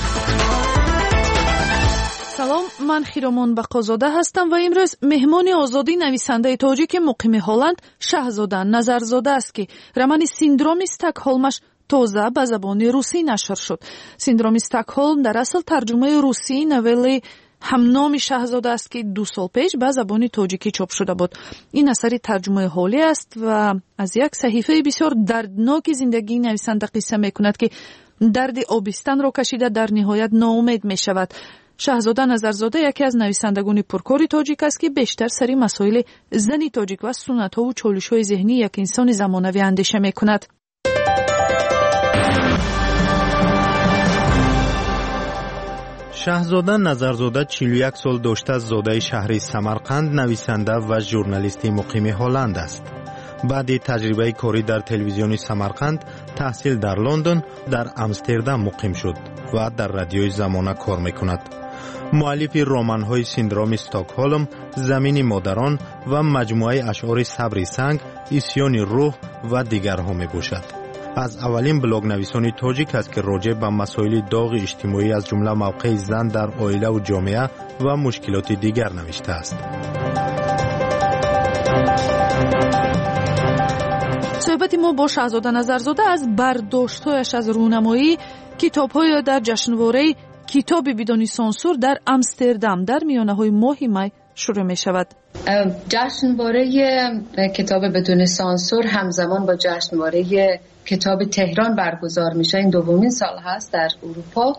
سلام، من خیرامان بقازاده هستم و امروز مهمان آزادی نویسنده تاجیک مقیم هلند شهزاده نظرزاده است که رمان سیندروم استکهلمش تازه به زبان روسی نشر شد. سیندروم استکهلم در اصل ترجمه روسی نولی همنام شهزاده است که 2 سال پیش به زبان تاجیکی چاپ شده بود. این اثر ترجمه حالی است و از یک صحیفه بسیار دردناک زندگی نویسنده قصه میکند که درد آبستن را کشیده در نهایت ناامید می شود. شهزاده نظرزاده یکی از نویسندگان پرکاری تاجیک است که بیشتر سری مسائل زنی تاجیک و سنت‌ها و چالش‌های ذهنی یک انسان زمانوی اندیشه میکند. شهزاده نظرزاده 41 سال داشته زاده شهر سمرقند، نویسنده و ژورنالیست مقیم هلند است. بعد تجربه کاری در تلویزیون سمرقند، تحصیل در لندن، در امستردام مقیم شد و در رادیوی زمانه کار میکند. مؤلف رمان‌های سیندروم استکهلم، زمین مادران و مجموعه اشعار صبر سنگ، اسیان روح و دیگرها میباشد. از اولین بلاگ نویسان تاجیک است که راجع به مسائل داغ اجتماعی از جمله موقع زن در عائله و جامعه و مشکلات دیگر نوشته است. صحبت ما با شهزاده نظرزاده از برداشت‌هایش از رونمایی کتاب‌های در جشنواره کتاب بدون سانسور در امستردام در میانه‌های ماه می شروع می‌شود. جشنواره کتاب بدون سانسور همزمان با جشنواره کتاب تهران برگزار میشه. این دومین سال هست در اروپا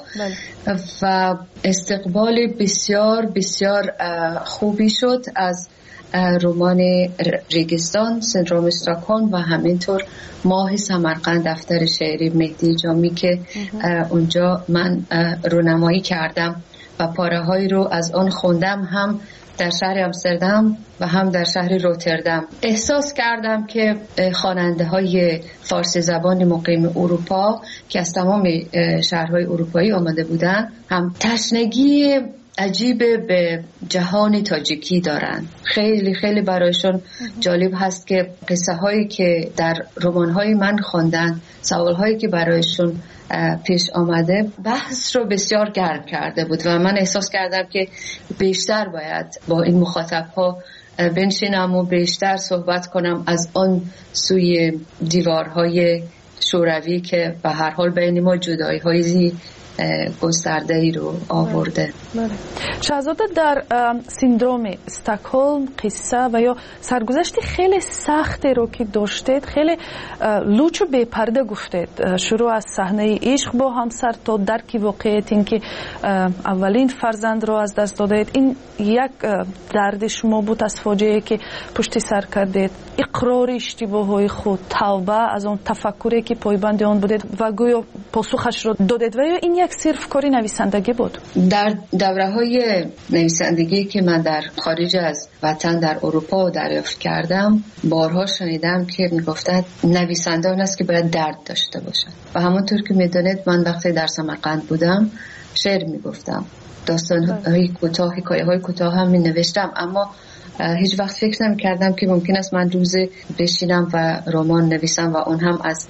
و استقبال بسیار بسیار خوبی شد از رمان ریگستان، سیندروم استکهلم و همینطور ماه سمرقند، دفتر شعری مهدی جامی که اونجا من رونمایی کردم و پاره‌هایی رو از آن خوندم، هم در شهر امستردام و هم در شهر روتردام. احساس کردم که خواننده های فارسی زبان مقیم اروپا که از تمام شهرهای اروپایی آمده بودند هم تشنگی عجیب به جهان تاجیکی دارن. خیلی خیلی برایشون جالب هست که قصه هایی که در رمان های من خواندن، سوال هایی که برایشون پیش آمده، بحث رو بسیار گرم کرده بود و من احساس کردم که بیشتر باید با این مخاطب ها بنشینم و بیشتر صحبت کنم از آن سوی دیوارهای شوروی که به هر حال بین ما جدایی های گسترده ای رو آورده. شهزاده در سیندروم استکهلم قصه و یا سرگذشت خیلی سختی رو که داشتید، خیلی لوچ و بپرده گفتید. شروع از صحنه عشق با همسر تا درک واقعیت این که اولین فرزند رو از دست دادید. این یک درد شما بود از فاجعه که پشت سر کردید، اقرار اشتباههای خود، توبه از اون تفکری که پایبند آن بودید و گویا پاسخش رو دادید و یا این یک صرف کاری نویسندگی بود؟ در دوره‌های نویسندگی که من در خارج از وطن در اروپا دریافت کردم، بارها شنیدم که میگفتند نویسندان است که باید درد داشته باشند و همونطور که میدونید من وقتی در سمرقند بودم شعر میگفتم، داستان‌های کوتاه، حکایه‌های کوتاه هم مینوشتم، اما هیچ وقت فکر نمی‌کردم که ممکن است من روزی بشینم و رمان نویسم و اون هم از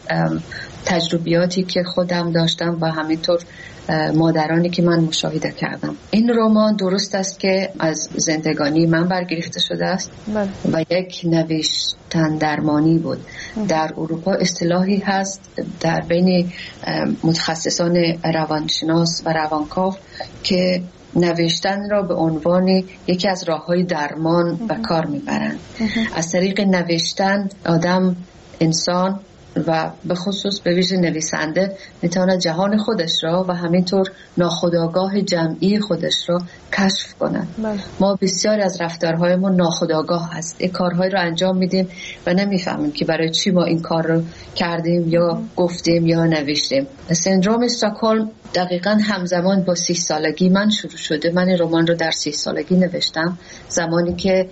تجربیاتی که خودم داشتم و همینطور مادرانی که من مشاهده کردم. این رمان درست است که از زندگانی من برگرفته شده است و یک نوشتن درمانی بود. در اروپا اصطلاحی هست در بین متخصصان روانشناس و روانکاو که نوشتن را به عنوان یکی از راه‌های درمان به کار میبرند. از طریق نوشتن آدم، انسان و به خصوص به ویژه نویسنده میتونه جهان خودش را و همینطور ناخودآگاه جمعی خودش را کشف کنه. ما بسیاری از رفتارهایمون ناخودآگاه هست. این کارهای رو انجام میدیم و نمیفهمیم که برای چی ما این کار رو کردیم یا گفتیم یا نوشتیم. سندروم استکهلم دقیقاً همزمان با 30 سالگی من شروع شده. من این رمان رو در 30 سالگی نوشتم، زمانی که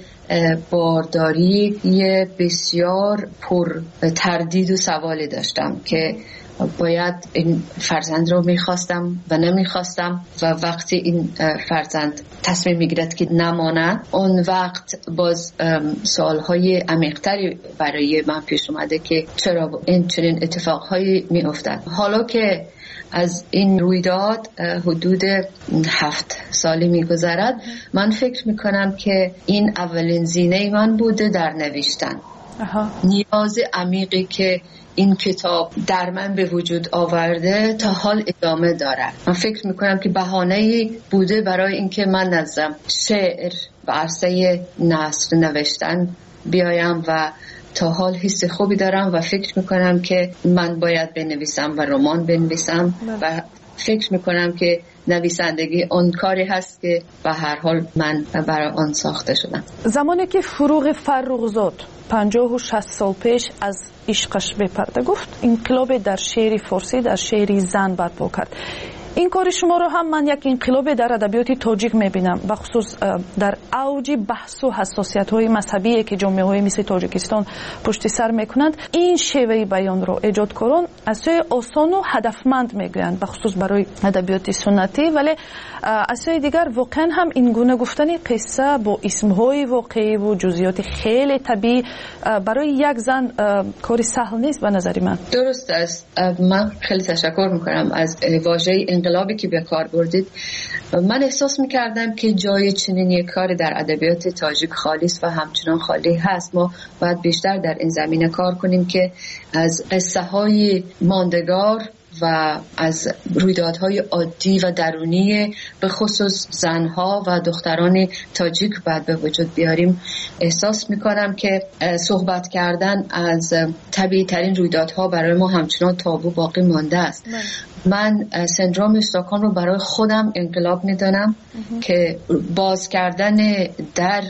بارداری بسیار پر تردید و سوالی داشتم که باید این فرزند رو میخواستم و نمیخواستم و وقتی این فرزند تصمیم میگیرد که نماند، اون وقت باز سوالهای عمیق‌تری برای من پیش اومده که چرا این چنین اتفاقهایی میافتد. حالا که از این رویداد حدود 7 سالی میگذرد، من فکر میکنم که این اولین زینه من بوده در نوشتن. نیاز عمیقی که این کتاب در من به وجود آورده تا حال ادامه دارد. من فکر میکنم که بهانه‌ای بوده برای اینکه من از شعر و عرصه نثر نوشتن بیایم و تا حال حس خوبی دارم و فکر میکنم که من باید بنویسم و رمان بنویسم و فکر میکنم که نویسندگی اون کاری هست که به هر حال من برای آن ساخته شدم. زمانی که فروغ فرخزاد 50 و 60 سال پیش از عشقش بپرده گفت انقلاب در شعر فارسی، در شعر زن برپا کرد. این کار شما رو هم من یک انقلاب در ادبیات تاجیک میبینم، و خصوص در اوج بحث و حساسیت های مذهبی که جامعه های مثل تاجیکستان پشت سر میکنند. این شیوه بیان رو ایجادکاران از سوی آسان و هدفمند میگویند، بخصوص برای ادبیات سنتی، ولی از سوی دیگر واقعا هم این گونه گفتن قصه با اسمهای واقعی و جزئیات خیلی طبیعی برای یک زن کاری سهل نیست به نظر من. درست است. من خیلی تشکر میکنم از واژه انقلابی که به کار بردید. من احساس میکردم که جای چنین یک کار در ادبیات تاجیک خالی است و همچنان خالی هست. ما باید بیشتر در این زمینه کار کنیم که از قصه های ماندگار و از رویدادهای عادی و درونی به خصوص زنها و دختران تاجیک باید به وجود بیاریم. احساس میکنم که صحبت کردن از طبیعی ترین رویدادها برای ما همچنان تابو باقی مانده است. من سندروم استکهلم رو برای خودم انقلاب میدانم که باز کردن در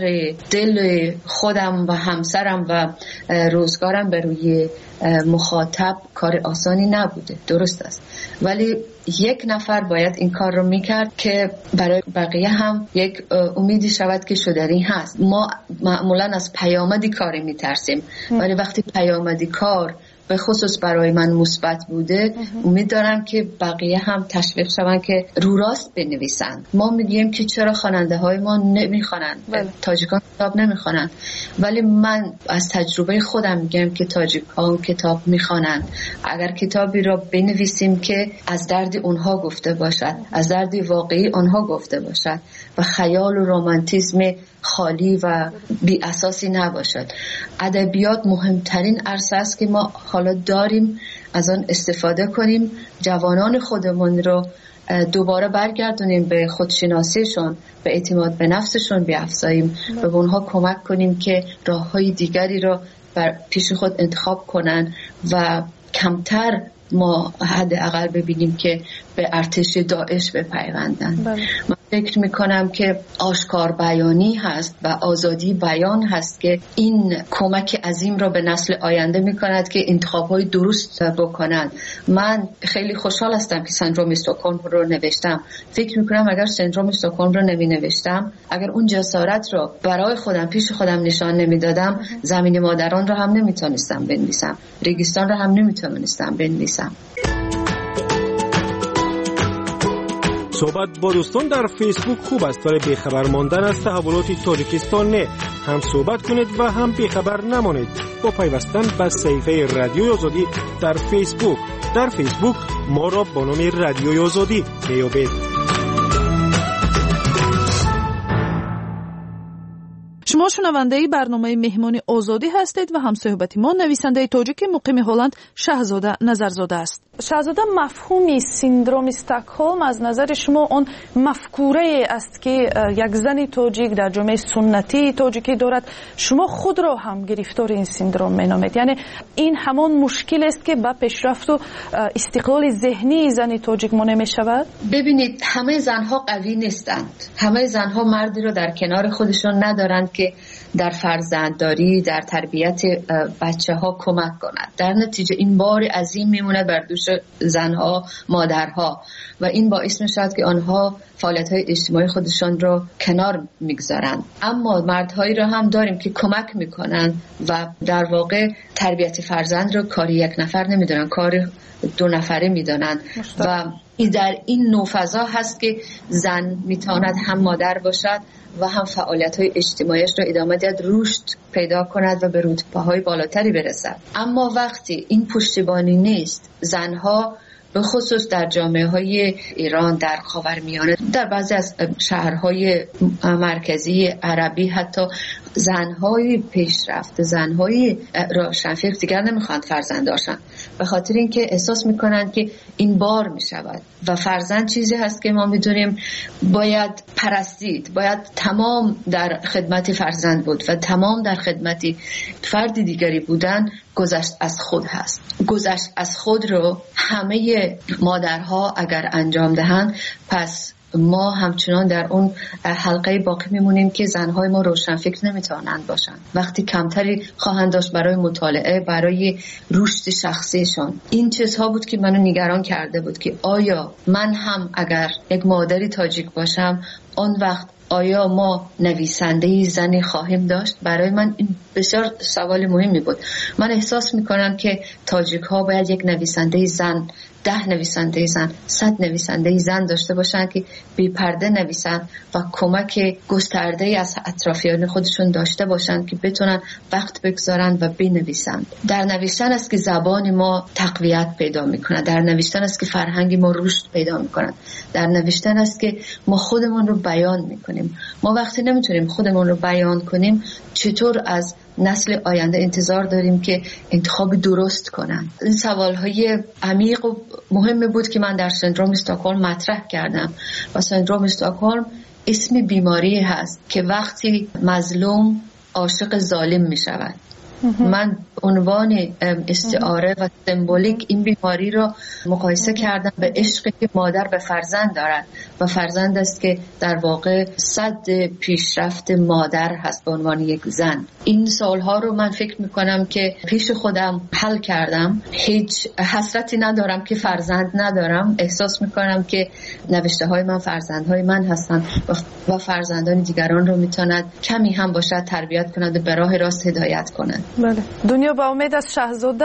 دل خودم و همسرم و روزگارم به روی مخاطب کار آسانی نبوده. درست است، ولی یک نفر باید این کار رو میکرد که برای بقیه هم یک امیدی شود که شدنی هست. ما معمولا از پیامدی کاری میترسیم، ولی وقتی پیامدی کار به خصوص برای من مثبت بوده، امید دارم که بقیه هم تشویق شوند که رو راست بنویسند. ما میگیم که چرا خواننده های ما نمیخوانند، تاجیکان کتاب نمیخوانند، ولی من از تجربه خودم میگم که تاجیکان کتاب میخوانند. اگر کتابی را بنویسیم که از درد اونها گفته باشد، از درد واقعی اونها گفته باشد و خیال و رمانتیسم خالی و بی اساسی نباشد. ادبیات مهمترین عرصه است که ما حالا داریم، از آن استفاده کنیم، جوانان خودمون رو دوباره برگردونیم به خودشناسیشون، به اعتماد به نفسشون بیافزاییم و به اونها کمک کنیم که راههای دیگری رو بر پیش خود انتخاب کنن و کمتر ما حداقل ببینیم که به ارتش داعش بپیوندن. من فکر میکنم که آشکار بیانی هست و آزادی بیان هست که این کمک عظیم را به نسل آینده میکند که انتخاب‌های درست بکنند. من خیلی خوشحال هستم که سندروم استکهلم رو نوشتم. فکر میکنم اگر سندروم استکهلم رو نمی نوشتم، اگر اون جسارت رو برای خودم پیش خودم نشان نمیدادم، زمین مادران رو هم نمیتونستم بنویسم، ریگستان رو هم نمیتونستم بنویسم. صحبت با دوستان در فیسبوک خوب است، ولی بیخبر ماندن از تحولات تاجیکستان نه. هم صحبت کنید و هم بیخبر نمانید با پیوستن به صفحه رادیوی آزادی در فیسبوک. در فیسبوک ما را با نام رادیوی آزادی بیابید. شما شنونده برنامه مهمان آزادی هستید و هم صحبتی ما نویسنده تاجیک مقیم هلند شهزاده نظرزاده است. شاهزاده، مفهومی سیندروم استکهلم از نظر شما اون مفکوره است که یک زن تاجیک در جامعه سنتی تاجیکی دارد، شما خود را هم گرفتار این سیندروم مینامید؟ یعنی این همان مشکل است که با پیشرفت و استقلال ذهنی زن تاجیک مانع می شود؟ ببینید، همه زنها قوی نیستند. همه زنها مردی رو در کنار خودشون ندارند که در فرزندداری، در تربیت بچه ها کمک کند. در نتیجه این بار عظیم میمونه بر دوش زنها، مادرها، و این باعث میشود که آنها فعالیت های اجتماعی خودشان رو کنار میگذارند. اما مردهایی رو هم داریم که کمک میکنن و در واقع تربیت فرزند رو کاری یک نفر نمیدونن، کاری 2 نفره میدانند و در این نوع فضا هست که زن میتواند هم مادر باشد و هم فعالیت‌های اجتماعیش را ادامه دهد، رشد پیدا کند و به رتبه‌های بالاتری برسد. اما وقتی این پشتیبانی نیست، زنها به خصوص در جامعه‌های ایران، در خاورمیانه، در بعضی از شهرهای مرکزی عربی، حتی زنهای پیشرفته، زنهای روشنفکر دیگر نمیخوان فرزند داشتن، به خاطر اینکه احساس میکنن که این بار میشود و فرزند چیزی هست که ما میدونیم باید پرستید، باید تمام در خدمت فرزند بود و تمام در خدمت فرد دیگری بودن گذشت از خود هست. گذشت از خود رو همه مادرها اگر انجام دهند، پس ما همچنان در اون حلقه باقی میمونیم که زنهای ما روشنفکر نمیتوانند باشند. وقتی کمتری خواهند داشت برای مطالعه، برای رشد شخصیشان. این چیزها بود که منو نگران کرده بود که آیا من هم اگر یک مادری تاجیک باشم، آن وقت آیا ما نویسنده زنی خواهیم داشت؟ برای من این بسیار سوال مهمی بود. من احساس میکنم که تاجیک ها باید یک نویسنده زن، 10 نویسنده زن، 100 نویسنده زن داشته باشن که بی پرده نویسن و کمک گسترده از اطرافیان خودشون داشته باشن که بتونن وقت بگذارن و بنویسن. در نوشتن است که زبان ما تقویت پیدا میکنه، در نوشتن است که فرهنگ ما رشد پیدا میکنه، در نوشتن است که ما خودمون رو بیان میکنیم. ما وقتی نمیتونیم خودمون رو بیان کنیم، چطور از نسل آینده انتظار داریم که انتخاب درست کنن؟ این سوالهای عمیق و مهمی بود که من در سندروم استکهلم مطرح کردم. و سندروم استکهلم اسم بیماری هست که وقتی مظلوم عاشق ظالم می شود. من عنوان استعاره و سمبولیک این بیماری رو مقایسه کردم به عشقی که مادر به فرزند دارد و فرزند است که در واقع صد پیشرفت مادر هست به عنوان یک زن. این سالها رو من فکر میکنم که پیش خودم حل کردم. هیچ حسرتی ندارم که فرزند ندارم. احساس میکنم که نوشته های من فرزندهای من هستند و فرزندان دیگران رو میتواند کمی هم باشد تربیت کند و به راه راست هدایت کند. بله. دنیا، با امید از شاهزاده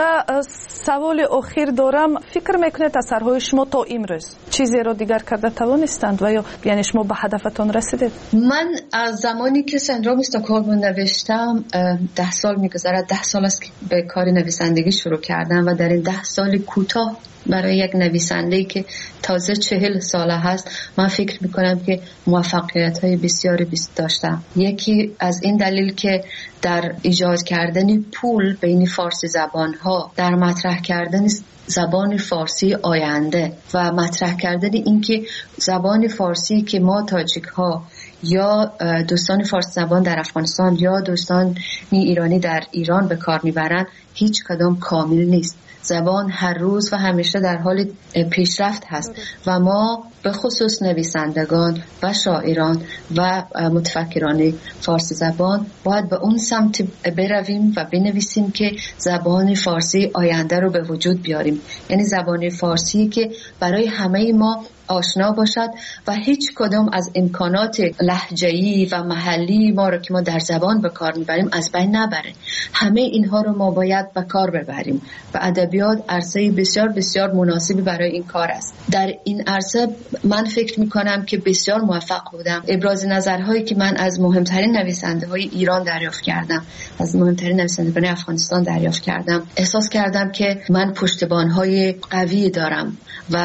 سوال اخیر دارم. فکر میکنید اثرهای شما تا امروز چیزی رو دیگر کرده توانستند و یعنی شما به هدفتان رسیدید؟ من از زمانی که سندروم استکهلم نوشتم 10 سال میگذرد. 10 سال است که به کار نویسندگی شروع کردم و در این 10 سال کوتاه برای یک نویسنده‌ای که تازه 40 ساله هست، من فکر میکنم که موفقیت‌های بسیاری داشتم. یکی از این دلیل که در ایجاد کردن پول بین فارسی زبان‌ها، در مطرح کردن زبان فارسی آینده و مطرح کردن اینکه زبان فارسی که ما تاجیک‌ها یا دوستان فارسی زبان در افغانستان یا دوستان ایرانی در ایران به کار میبرند، هیچ کدام کامل نیست. زبان هر روز و همیشه در حال پیشرفت هست و ما به خصوص نویسندگان و شاعران و متفکران فارسی زبان باید به اون سمت برویم و بنویسیم که زبان فارسی آینده رو به وجود بیاریم. یعنی زبان فارسی که برای همه ما آشنا باشد و هیچ کدام از امکانات لهجه‌ای و محلی ما رو که ما در زبان به کار میبریم از بین نبره. همه اینها رو ما باید به کار ببریم و ادبیات عرصه بسیار بسیار مناسبی برای این کار است. در این عرصه من فکر میکنم که بسیار موفق بودم. ابراز نظرهایی که من از مهمترین نویسنده های ایران دریافت کردم، از مهمترین نویسندگان افغانستان دریافت کردم، احساس کردم که من پشتبان‌های قوی دارم و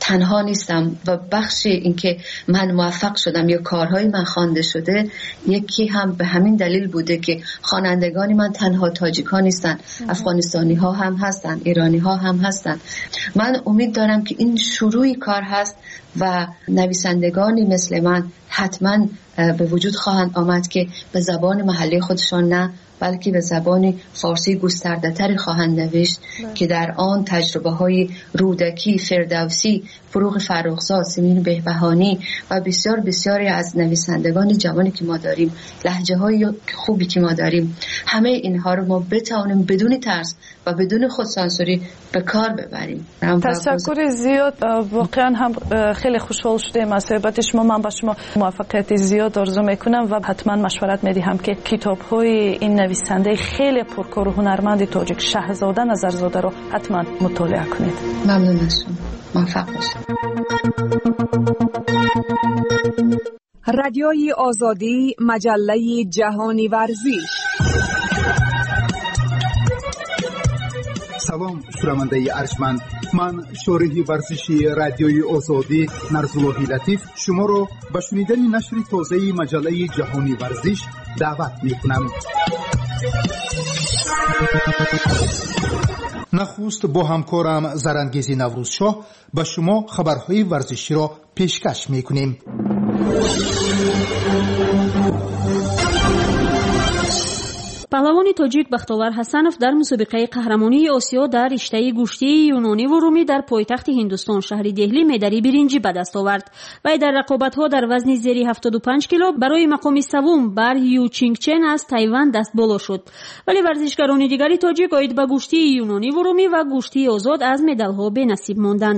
تنها نیستم و بخش اینکه من موفق شدم یا کارهای من خوانده شده یکی هم به همین دلیل بوده که خوانندگان من تنها تاجیک‌ها نیستن، افغانستانی ها هم هستن، ایرانی ها هم هستن. من امید دارم که این شروعی کار هست و نویسندگانی مثل من حتما به وجود خواهند آمد که به زبان محلی خودشان نه بلکه به زبان فارسی گسترده تری خواهند نوشت که در آن تجربه های رودکی، فردوسی، فروغ فرخزاد، سیمین بهبهانی و بسیار بسیاری از نویسندگان جوانی که ما داریم، لهجه های خوبی که ما داریم، همه اینها رو ما بتوانیم بدون ترس و بدون خودسانسوری به کار ببریم. تشکر زیاد، واقعا هم خیلی خوشحال شدیم از صحبت شما. من با شما موفقیت زیاد آرزو میکنم و حتما مشورت میدهم که کتاب های این نویسنده خیلی پرکار و هنرمند تاجیک شهزاده نظرزاده رو حتما مطالعه کنید. ممنون از شما. موفق باشید. رادیوی آزادی، مجله جهانی ورزش. سلام شنونده ارجمند، من شارح ورزشی رادیوی آزادی نرزاللهی لطیف شما را به شنیدن نشر تازه مجله جهانی ورزش دعوت میکنم. نخست با همکارم زرانگیز نوروزشاه به شما خبرهای ورزشی را پیشکش میکنیم. پهلوان تاجیک بختاور حسنов дар мусобиқаи қаҳрамонии осиё дар риштаи гӯштии юнониву румӣ дар пойтахти ҳиндустон шаҳри деҳлӣ медалии биринҷӣ ба даст овард. вай дар рақобатҳо дар вазни зери 75 кило барои мақоми савум бар ючингчен аз тайван дастболо шуд. вале варзишгарони дигари тоҷик оид ба гӯштии юнониву румӣ ва гӯштии озод аз медалҳо бенасиб монданд.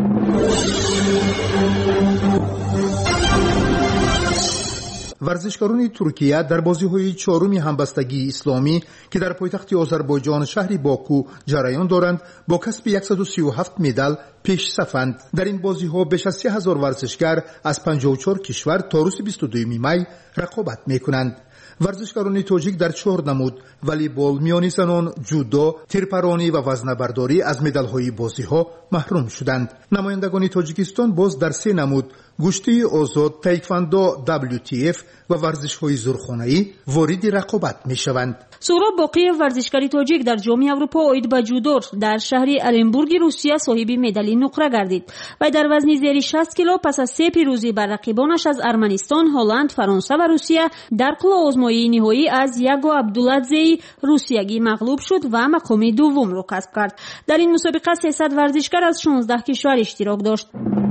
ورزشکاران ترکیه در بازی‌های چهارم همبستگی اسلامی که در پایتخت آذربایجان شهر باکو جریان دارند با کسب 137 مدال پیش صفند. در این بازی‌ها بیش از 3000 ورزشکار از 54 کشور تا روز 22 می رقابت می‌کنند. ورزشکاران تاجیک در 4 نمود والیبال، میانی زنان، جودو، تیرپرانی و وزنه‌برداری از مدال‌های بازی‌ها محروم شدند. نمایندگان تاجیکستان باز در 3 نمود گوشتی آزاد، تایکواندو، WTF و ورزش‌های زورخانه‌ای وارد رقابت می‌شوند. سهراب باقی ورزشکاری تاجیک در جام اروپا اوید با جودو در شهر النبورگ روسیه صاحب مدال نقره گردید و در وزن زیر 60 کیلو پس از 3 پیروزی بر رقیبانش از ارمنستان، هلند، فرانسه و روسیه در قله آزمایشی نهایی از یاگو عبدولادزی روسیگی مغلوب شد و مقام دوم را کسب کرد. در این مسابقه 300 ورزشکار از 16 کشور اشتراک داشت.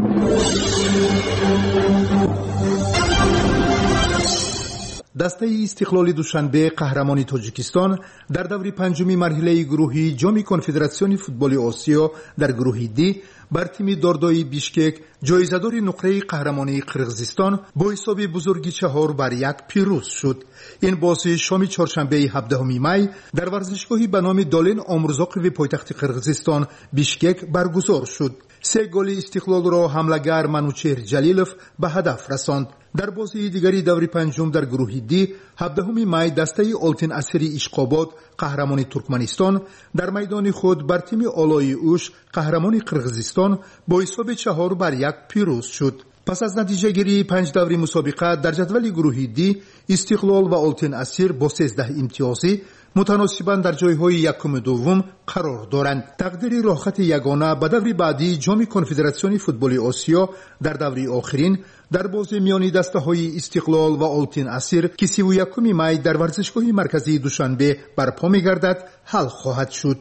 دسته استقلال دوشنبه قهرمان تاجیکستان در دور پنجمی مرحله گروهی جام کنفدراسیون فوتبال آسیا در گروه دی بر تیم داردای بیشکک جایزه‌دار نقره قهرمانی قرقیزستان با حساب بزرگی 4-1 پیروز شد. این بازی شام چهارشنبه 17 می در ورزشگاهی به نام دالن آمرزاقوی پایتخت قرقیزستان بیشکک برگزار شد. 3 گل استقلال را حمله‌گر منوچهر جلیلوف به هدف رساند. در بازی دیگری دور پنجم در گروه دی 17 می دسته آلتین اسیری اشقاباد قهرمان ترکمنستان در میدان خود بر تیم آلای اوش قهرمان قرقیزستان با حساب 4-1 پیروز شد. پس از نتیجه گیری 5 دور مسابقه در جدول گروه دی استقلال و آلتین اسیر با 13 امتیازی متناسباً در جایهای یکم و دوم قرار دارند. تقدیر راحت یگانه به دور بعدی جام کنفدراسیون فوتبال آسیا در دوری آخرین در بازی میانی دسته‌های استقلال و آلتین اسیر که 31 می در ورزشگاه مرکزی دوشنبه برپا می‌گردد حل خواهد شد.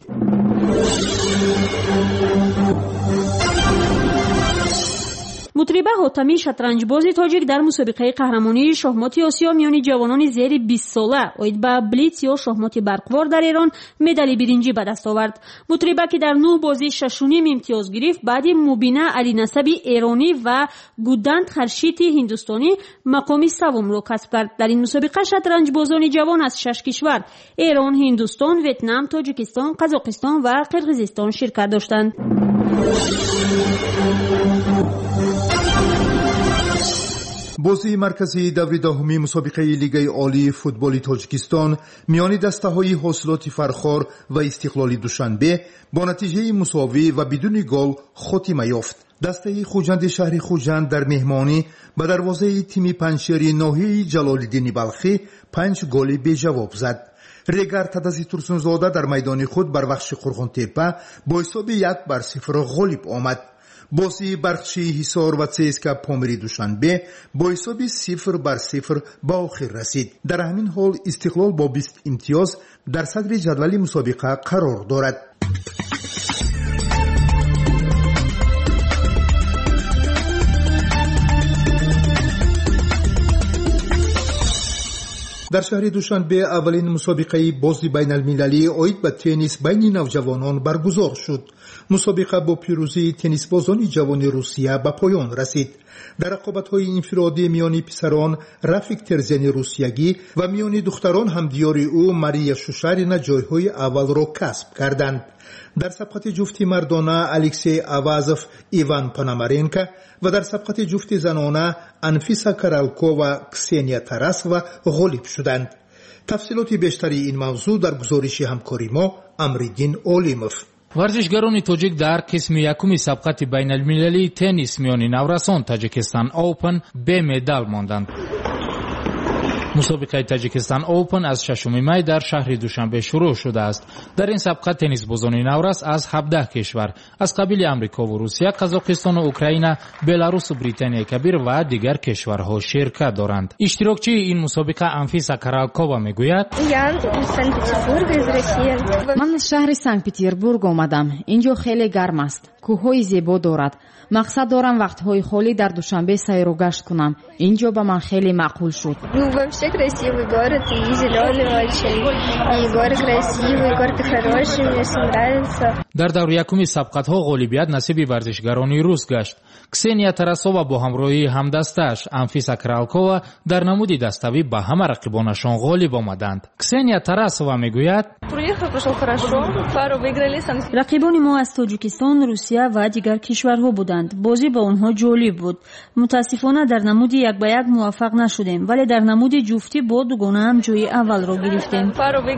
مطربه حاتمی شطرنجبازی تاجیک در مسابقه قهرمانی شахмати آسیا میانی جوانان زیر 20 ساله اوید با بلیتز یا شахмати برقوار در ایران مدال برنجی به دست آورد. مطربه که در 9 بازی 6.5 امتیاز گرفت بعد مبینه علی نسبی ایرانی و گودند خرشیتی هندوستانی مقام سوم را کسب کرد. در این مسابقه شطرنجبازان جوان از 6 کشور ایران، هندوستان، ویتنام، تاجیکستان، قزاقستان و قرقیزستان شرکت داشتند. بازی مرکزی دور دهمی مسابقه لیگ عالی فوتبال تاجیکستان میان دسته‌های حاصلات فرخار و استقلال دوشنبه با نتیجه مساوی و بدون گل خاتمه یافت. دسته خوجند شهر خوجند در مهمانی به دروازه تیم پنجشیری ناحیه جلال‌الدین بلخی 5 گل به جواب زد. ریگر تدازی ترسونزاده در میدان خود بر بخش قرغن‌تپه با حساب 1-0 غالب آمد. بازی برخشی حصار و CSKA پامری دوشنبه با حساب 0-0 به آخر رسید. در همین حال استقلال با 20 امتیاز در صدر جدول مسابقه قرار دارد. در شهر دوشنبه اولین مسابقه بازی بین المللی عاید به تنیس بین نوجوانان برگزار شد. مسابقه با پیروزی تنیس بازان جوان روسیه به پایان رسید. در رقابت‌های انفرادی میان پسران رفیق ترزین روسیگی و میان دختران همدیار او ماریا شوشارینه جایهای اول را کسب کردند. در سبقت جفتی مردانه الکسی آوازوف ایوان پانامارنکا و در سبقت جفتی زنانه انفیسا کارالکو و کسینیا تاراسووا غالب شدند. تفصیلات بیشتری این موضوع در گزارش همکاری ما امریدین اولیموف. ورزشگران تاجیک در قسم یکم سبقت بین المللی تنیس میان نورسان تاجیکستان اوپن به مدال ماندند. مسابقه تاجیکستان اوپن از 6 می در شهر دوشنبه شروع شده است. در این سبقت تنیس بازان نورس از 17 کشور از قبیل آمریکا و روسیه، قزاقستان و اوکراین، بلاروس و بریتانیای کبیر و دیگر کشورها شرکت دارند. اشتراکچی این مسابقه انفیسا کارالکووا میگوید: من از شهر سنت پترزبورگ آمدم. اینجا خیلی گرم است. کوههای زیبا دارد. مقصد دارم وقتهای خالی در دوشنبه سیر و گشت کنم. اینجا به من خیلی معقول شد. در دور یکم سبقت ها غالبیت نصیب ورزشگران روس گشت. کسینیا تاراسووا با همراهی همدستش انفیسا کارالکووا در نمود دستوی به همه رقیبانشان غالب آمدند. کسینیا تاراسووا میگوید: رقیبان ما از تاجیکستان، روسیه و دیگر کشورها بودند. بازی با آنها جالب بود. متاسفانه در نمود 1-1 موفق نشدیم، ولی در نمود جفتی با دوگانه هم جای اول را گرفتیم.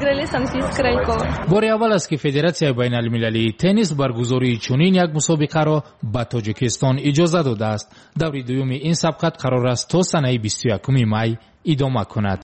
بار اول است که فدراسیون بین المللی تنیس برگزاری چنین یک مسابقه را به تاجیکستان اجازه داده است. دور دوم این سبقت قرار است تا سنه 21 می ادامه کند.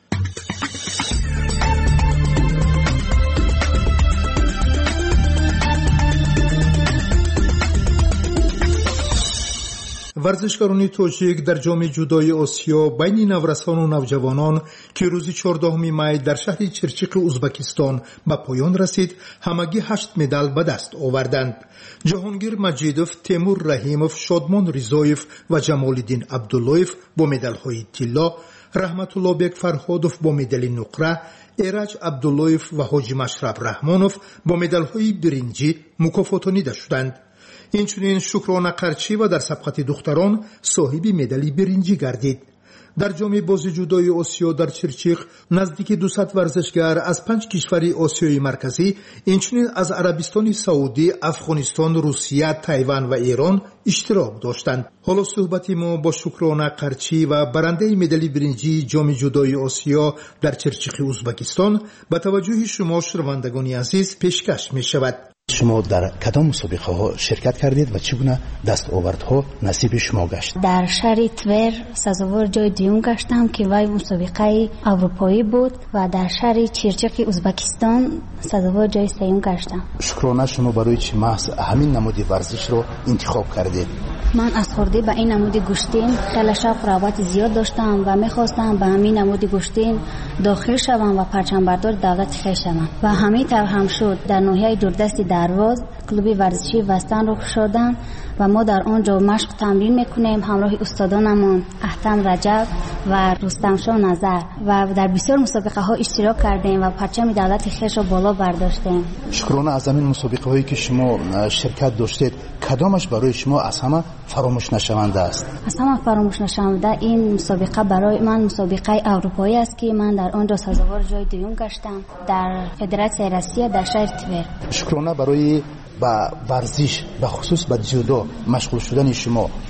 ورزشکاران تاجیک در جام جودوی آسیا بین نورسان و نوجوانان که روز 14 می در شهر چرچیق ازبکستان به پایان رسید، همگی 8 مدال به دست آوردند. جهانگیر مجیدوف، تیمور رحیموف، شادمان رضایف و جمالالدین عبداللهیف با مدال‌های طلا، رحمت الله بیگ فرهادوف با مدال نقره، ایرج عبداللهیف و حاجی مشرب رحمانوف با مدال‌های برنجی مکافاتانیده شدند. اینچنین شکرانه قرچی و در سبقت دختران صاحب مدال برنجی گردید. در جام بازی جودوی آسیا در چرچیق نزدیک 200 ورزشگر از 5 کشور آسیای مرکزی، اینچنین از عربستان سعودی، افغانستان، روسیه، تایوان و ایران اشتراک داشتند. حالا صحبت ما با شکرانه قرچی و برنده مدال برنجی جام جودوی آسیا در چرچیق ازبکستان به توجه شما شنوندگان عزیز پیشکش می شود. شما در کدام مسابقه ها شرکت کردید و چگونه دستاوردها نصیب شما گشت؟ در شهر تور سزاوار جای دوم گشتم که وای مسابقه اروپایی بود و در شهر چرچیق ازبکستان سزاوار جای سوم گشتم. شکرانه شما برای چه محض همین نمود ورزش رو انتخاب کردید؟ من از خورده به این نمود گشتین خیلی شوق و رغبت زیاد داشتم و میخواستم به همین نمود گشتین داخل شوم و پرچم بردار دولت خویش شوم و همین طور هم شد. در ناحیه دوردست درواز کلوب ورزشی وستن رو شدم و ما در آنجا مشق تمرین میکنیم همراه استادانمان احتم رجب و رستم شاه نظر و در بسیار مسابقه ها اشتراک کردیم و پرچم دولت خویش رو بالا برداشتیم. شکرانه از همین مسابقه هایی که شما شرکت داشتید کدامش برای شما از همه فراموش نشونده است؟ از همه فراموش نشونده این مسابقه برای من مسابقه اروپایی است که من در آنجا سزاوار جای دوم گشتم در فدراسیون روسیه در شهر تور. شکرانه برای با ورزش به خصوص به جودو مشغول شدن شما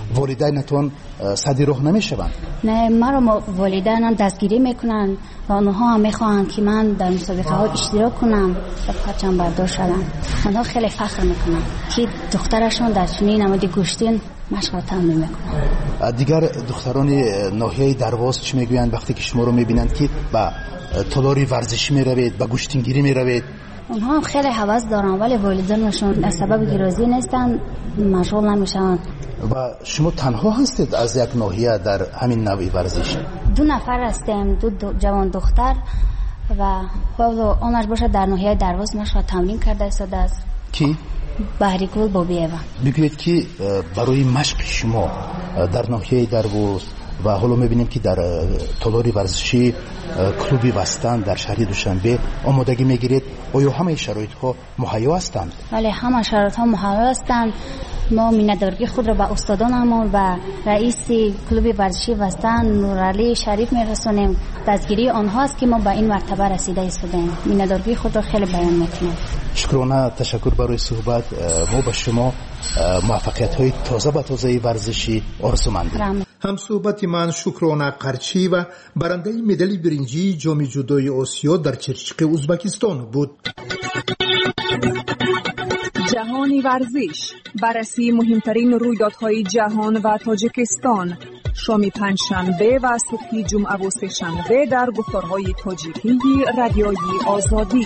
والدینتون صد راه نمیشوند؟ نه، مرا والدینم دستگیری میکنن و آنها هم میخواهند که من در مسابقه ها اشتراک کنم و پرچم بردار شدم. آنها خیلی فخر میکنن که دخترشون در چنین نماد گوشتین مشق تمرین میکنن. دیگر دختران ناحیه درواز چی میگویند وقتی که شما رو میبینند که با تالاری ورزشی میروید، با گوشتینگیری میروید؟ اونها هم خیلی هوس دارن ولی والدینشون از سبب که راضی نیستن مشغول نمیشن. و شما تنها هستید از یک ناحیه در همین نوع ورزش؟ 2 نفر هستیم، 2 جوان دختر و آنش باشه در ناحیه درواز مشق تمرین کرده ایستاده است. کی؟ بهریگل بابیeva. بگویید که برای مشق شما در ناحیه درواز و حالا میبینیم که در تالاری ورزشی کلوبی وستان در شهر دوشنبه آمادگی میگیرید. آیا همه شرایط ها مهیا هستند؟ بله، همه شرایط ها مهیا هستند. ما میندارگی خود را به استادانمون و رئیس کلوب ورزشی وستان نورعلی شریف میرسونیم. دستگیری آنها است که ما به این مرتبه رسیده ایستادیم. میندارگی خود را خیلی بیان میکنیم. شکرانه، تشکر برای صحبت. ما به شما موفقیت های تازه به تازه ورزشی آرزومندیم. هم صحبت من شکرانه قرچی و برنده مدال برنجی جام جودوی آسیا در چرچیق ازبکستان بود. جهانی ورزش، بررسی مهمترین رویدادهای جهان و تاجیکستان، شام پنجشنبه و صبح جمعه و سه‌شنبه در گفتارهای تاجیکی رادیوی آزادی.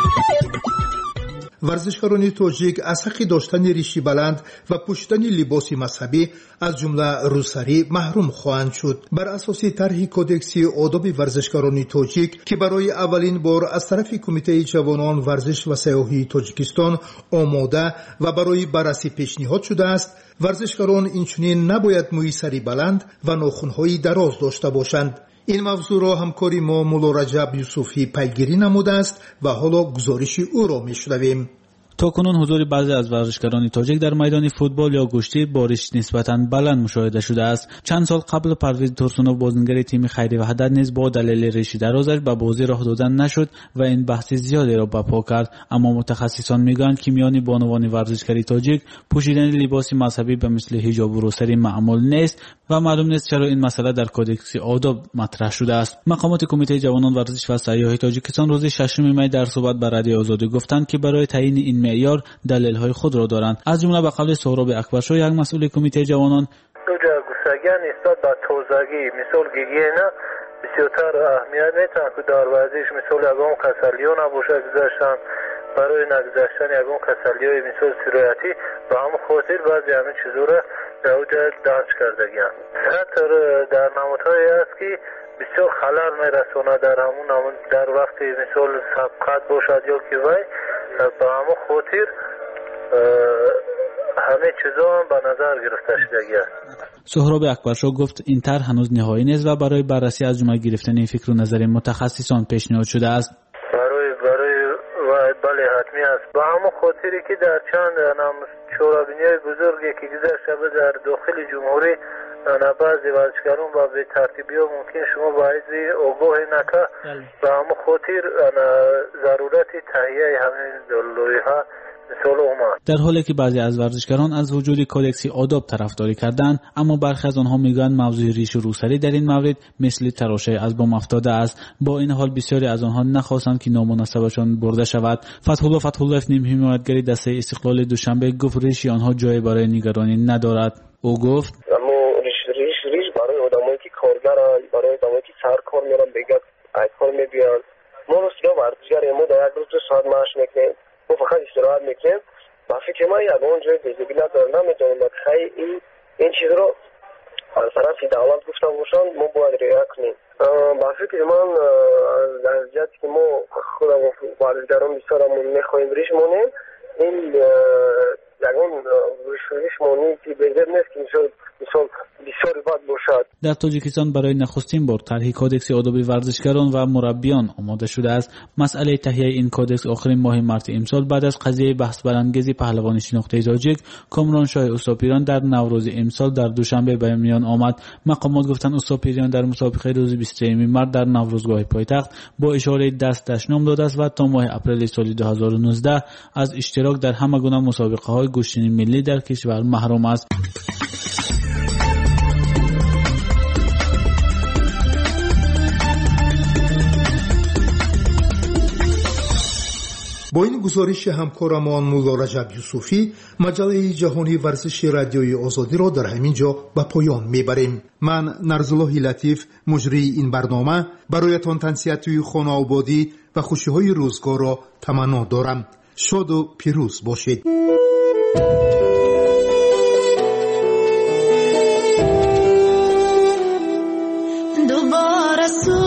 ورزشکاران تاجیک از حق داشتن ریشی بلند و پوشیدن لباس مذهبی از جمله روسری محروم خواهند شد. بر اساس طرح کودکسی آداب ورزشکاران تاجیک که برای اولین بار از طرف کمیته جوانان ورزش و سیاحی تاجیکستان آماده و برای بررسی پیشنهاد شده است، ورزشکاران اینچنین نباید موی سری بلند و ناخن‌های دراز داشته باشند. این موضوع را همکاری ما مولا رجب یوسفی پیگیری نموده است و حالا گزارش او را میشنویم. تاکنون حضور بعضی از ورزشکاران تاجیک در میدان فوتبال یا گشتی بارش نسبتاً بلند مشاهده شده است. چند سال قبل پرویز ترسونوف بازیگر تیم خیری وحدت نیز با دلیل ریشی درازش به بازی راه دادن نشد و این بحث زیادی را برپا کرد. اما متخصصان میگویند که میان بانوان ورزشکاری تاجیک پوشیدن لباس مذهبی به مثل حجاب و روسری معمول نیست و معلوم نیست چرا این مسئله در کودکس آداب مطرح شده است. مقامات کمیته جوانان ورزش و سیاحی تاجیکستان روز 6 می در صحبت با رادیو آزادی گفتند که برای تعیین این معیار دلایل خود را دارند. از جمله به قول سهراب اکبرشاه، یک مسئول کمیته جوانان، گستگی نسبت به تازگی مثل گیگینا بسیارتر اهمیت میتونه که در ورزش مثل یگان کسلیون نباشه گذاشتن برای نگذاشتن یگان کسلیای مثل سرایتی و هم خاطر بعضی همین چیزو را در اوجه دانش کردگیان. سطر در نمودهایی است که بسیار خلل میرسونه در همون در وقتی مثل سبقت باشد یا که وی به همون خاطر همه چیزا هم به نظر گرفته شدگی است. سهراب اکبرشاه گفت این طرح هنوز نهایی نیست و برای بررسی از جمله گرفتن فکر و نظر متخصصان پیشنهاد شده است. بله حتمی است. به همون خاطری که در چند شورابینی‌های بزرگی که گذشته در داخل جمهوری بعضی ورزشکاران با به ترتیبی ها ممکن شما باید آگاه نکه به همون خاطر ضرورت تهیه همین لایحه مثال اومد. در حالی که بعضی از ورزشکاران از وجود کودکسی آداب طرفداری کردند، اما برخی از آنها میگویند موضوع ریش و روسری در این مورد مثل تراشه از بام افتاده است. با این حال بسیاری از آنها نخواستند که نامناسبشان برده شود. فتح‌الله نیم حمایتگری دسته استقلال دوشنبه گفت ریشی آنها جای برای نگرانی ندارد. او گفت ریش برای آدمایی که کارگرن، برای آدمایی که سر کار میرن بگه کار میبیان. ما رسیده ورزشگر ما در یک روز 2 ساعت معاش میکنیم، ما فقط استراحت میکنیم. با فکر من یگان جای دیزیبیل داره نمیدونم خیلی این چیز رو از طرف دولت گفته باشن ما باید رعایت کنیم. با فکر من در جهتی که ما خودمون ورزشگران بسیارمون میخواهیم ریش مونیم، این یگان ریش مونی که بهتر نیست که مثال بسیار بد باشد. در تاجیکستان برای نخستین بار طرح کودکس آداب ورزشکاران و مربیان آماده شده است. مسئله تهیه این کودکس آخرین ماه مارس امسال بعد از قضیه بحث برانگیز پهلوان شناخته تاجیک کامرانشاه اوساپیران در نوروز امسال در دوشنبه به میان آمد. مقامات گفتند اوساپیران در مسابقه روز 23 مارس در نوروزگاه پایتخت با اشاره دست دشنام داده است و تا ماه اپریل سال 2019 از اشتراک در همه گونه مسابقه های گوشتنی ملی در کشور محروم است. با این گزارش همکارمان مولا رجب یوسفی، مجله جهانی ورزش رادیوی آزادی را در همین جا به پایان میبریم. من نرزالله لطیف مجری این برنامه برایتان تنسیحات خانه آبادی و خوشی‌های روزگار را تمنا دارم. شاد و پیروز باشید. دوباره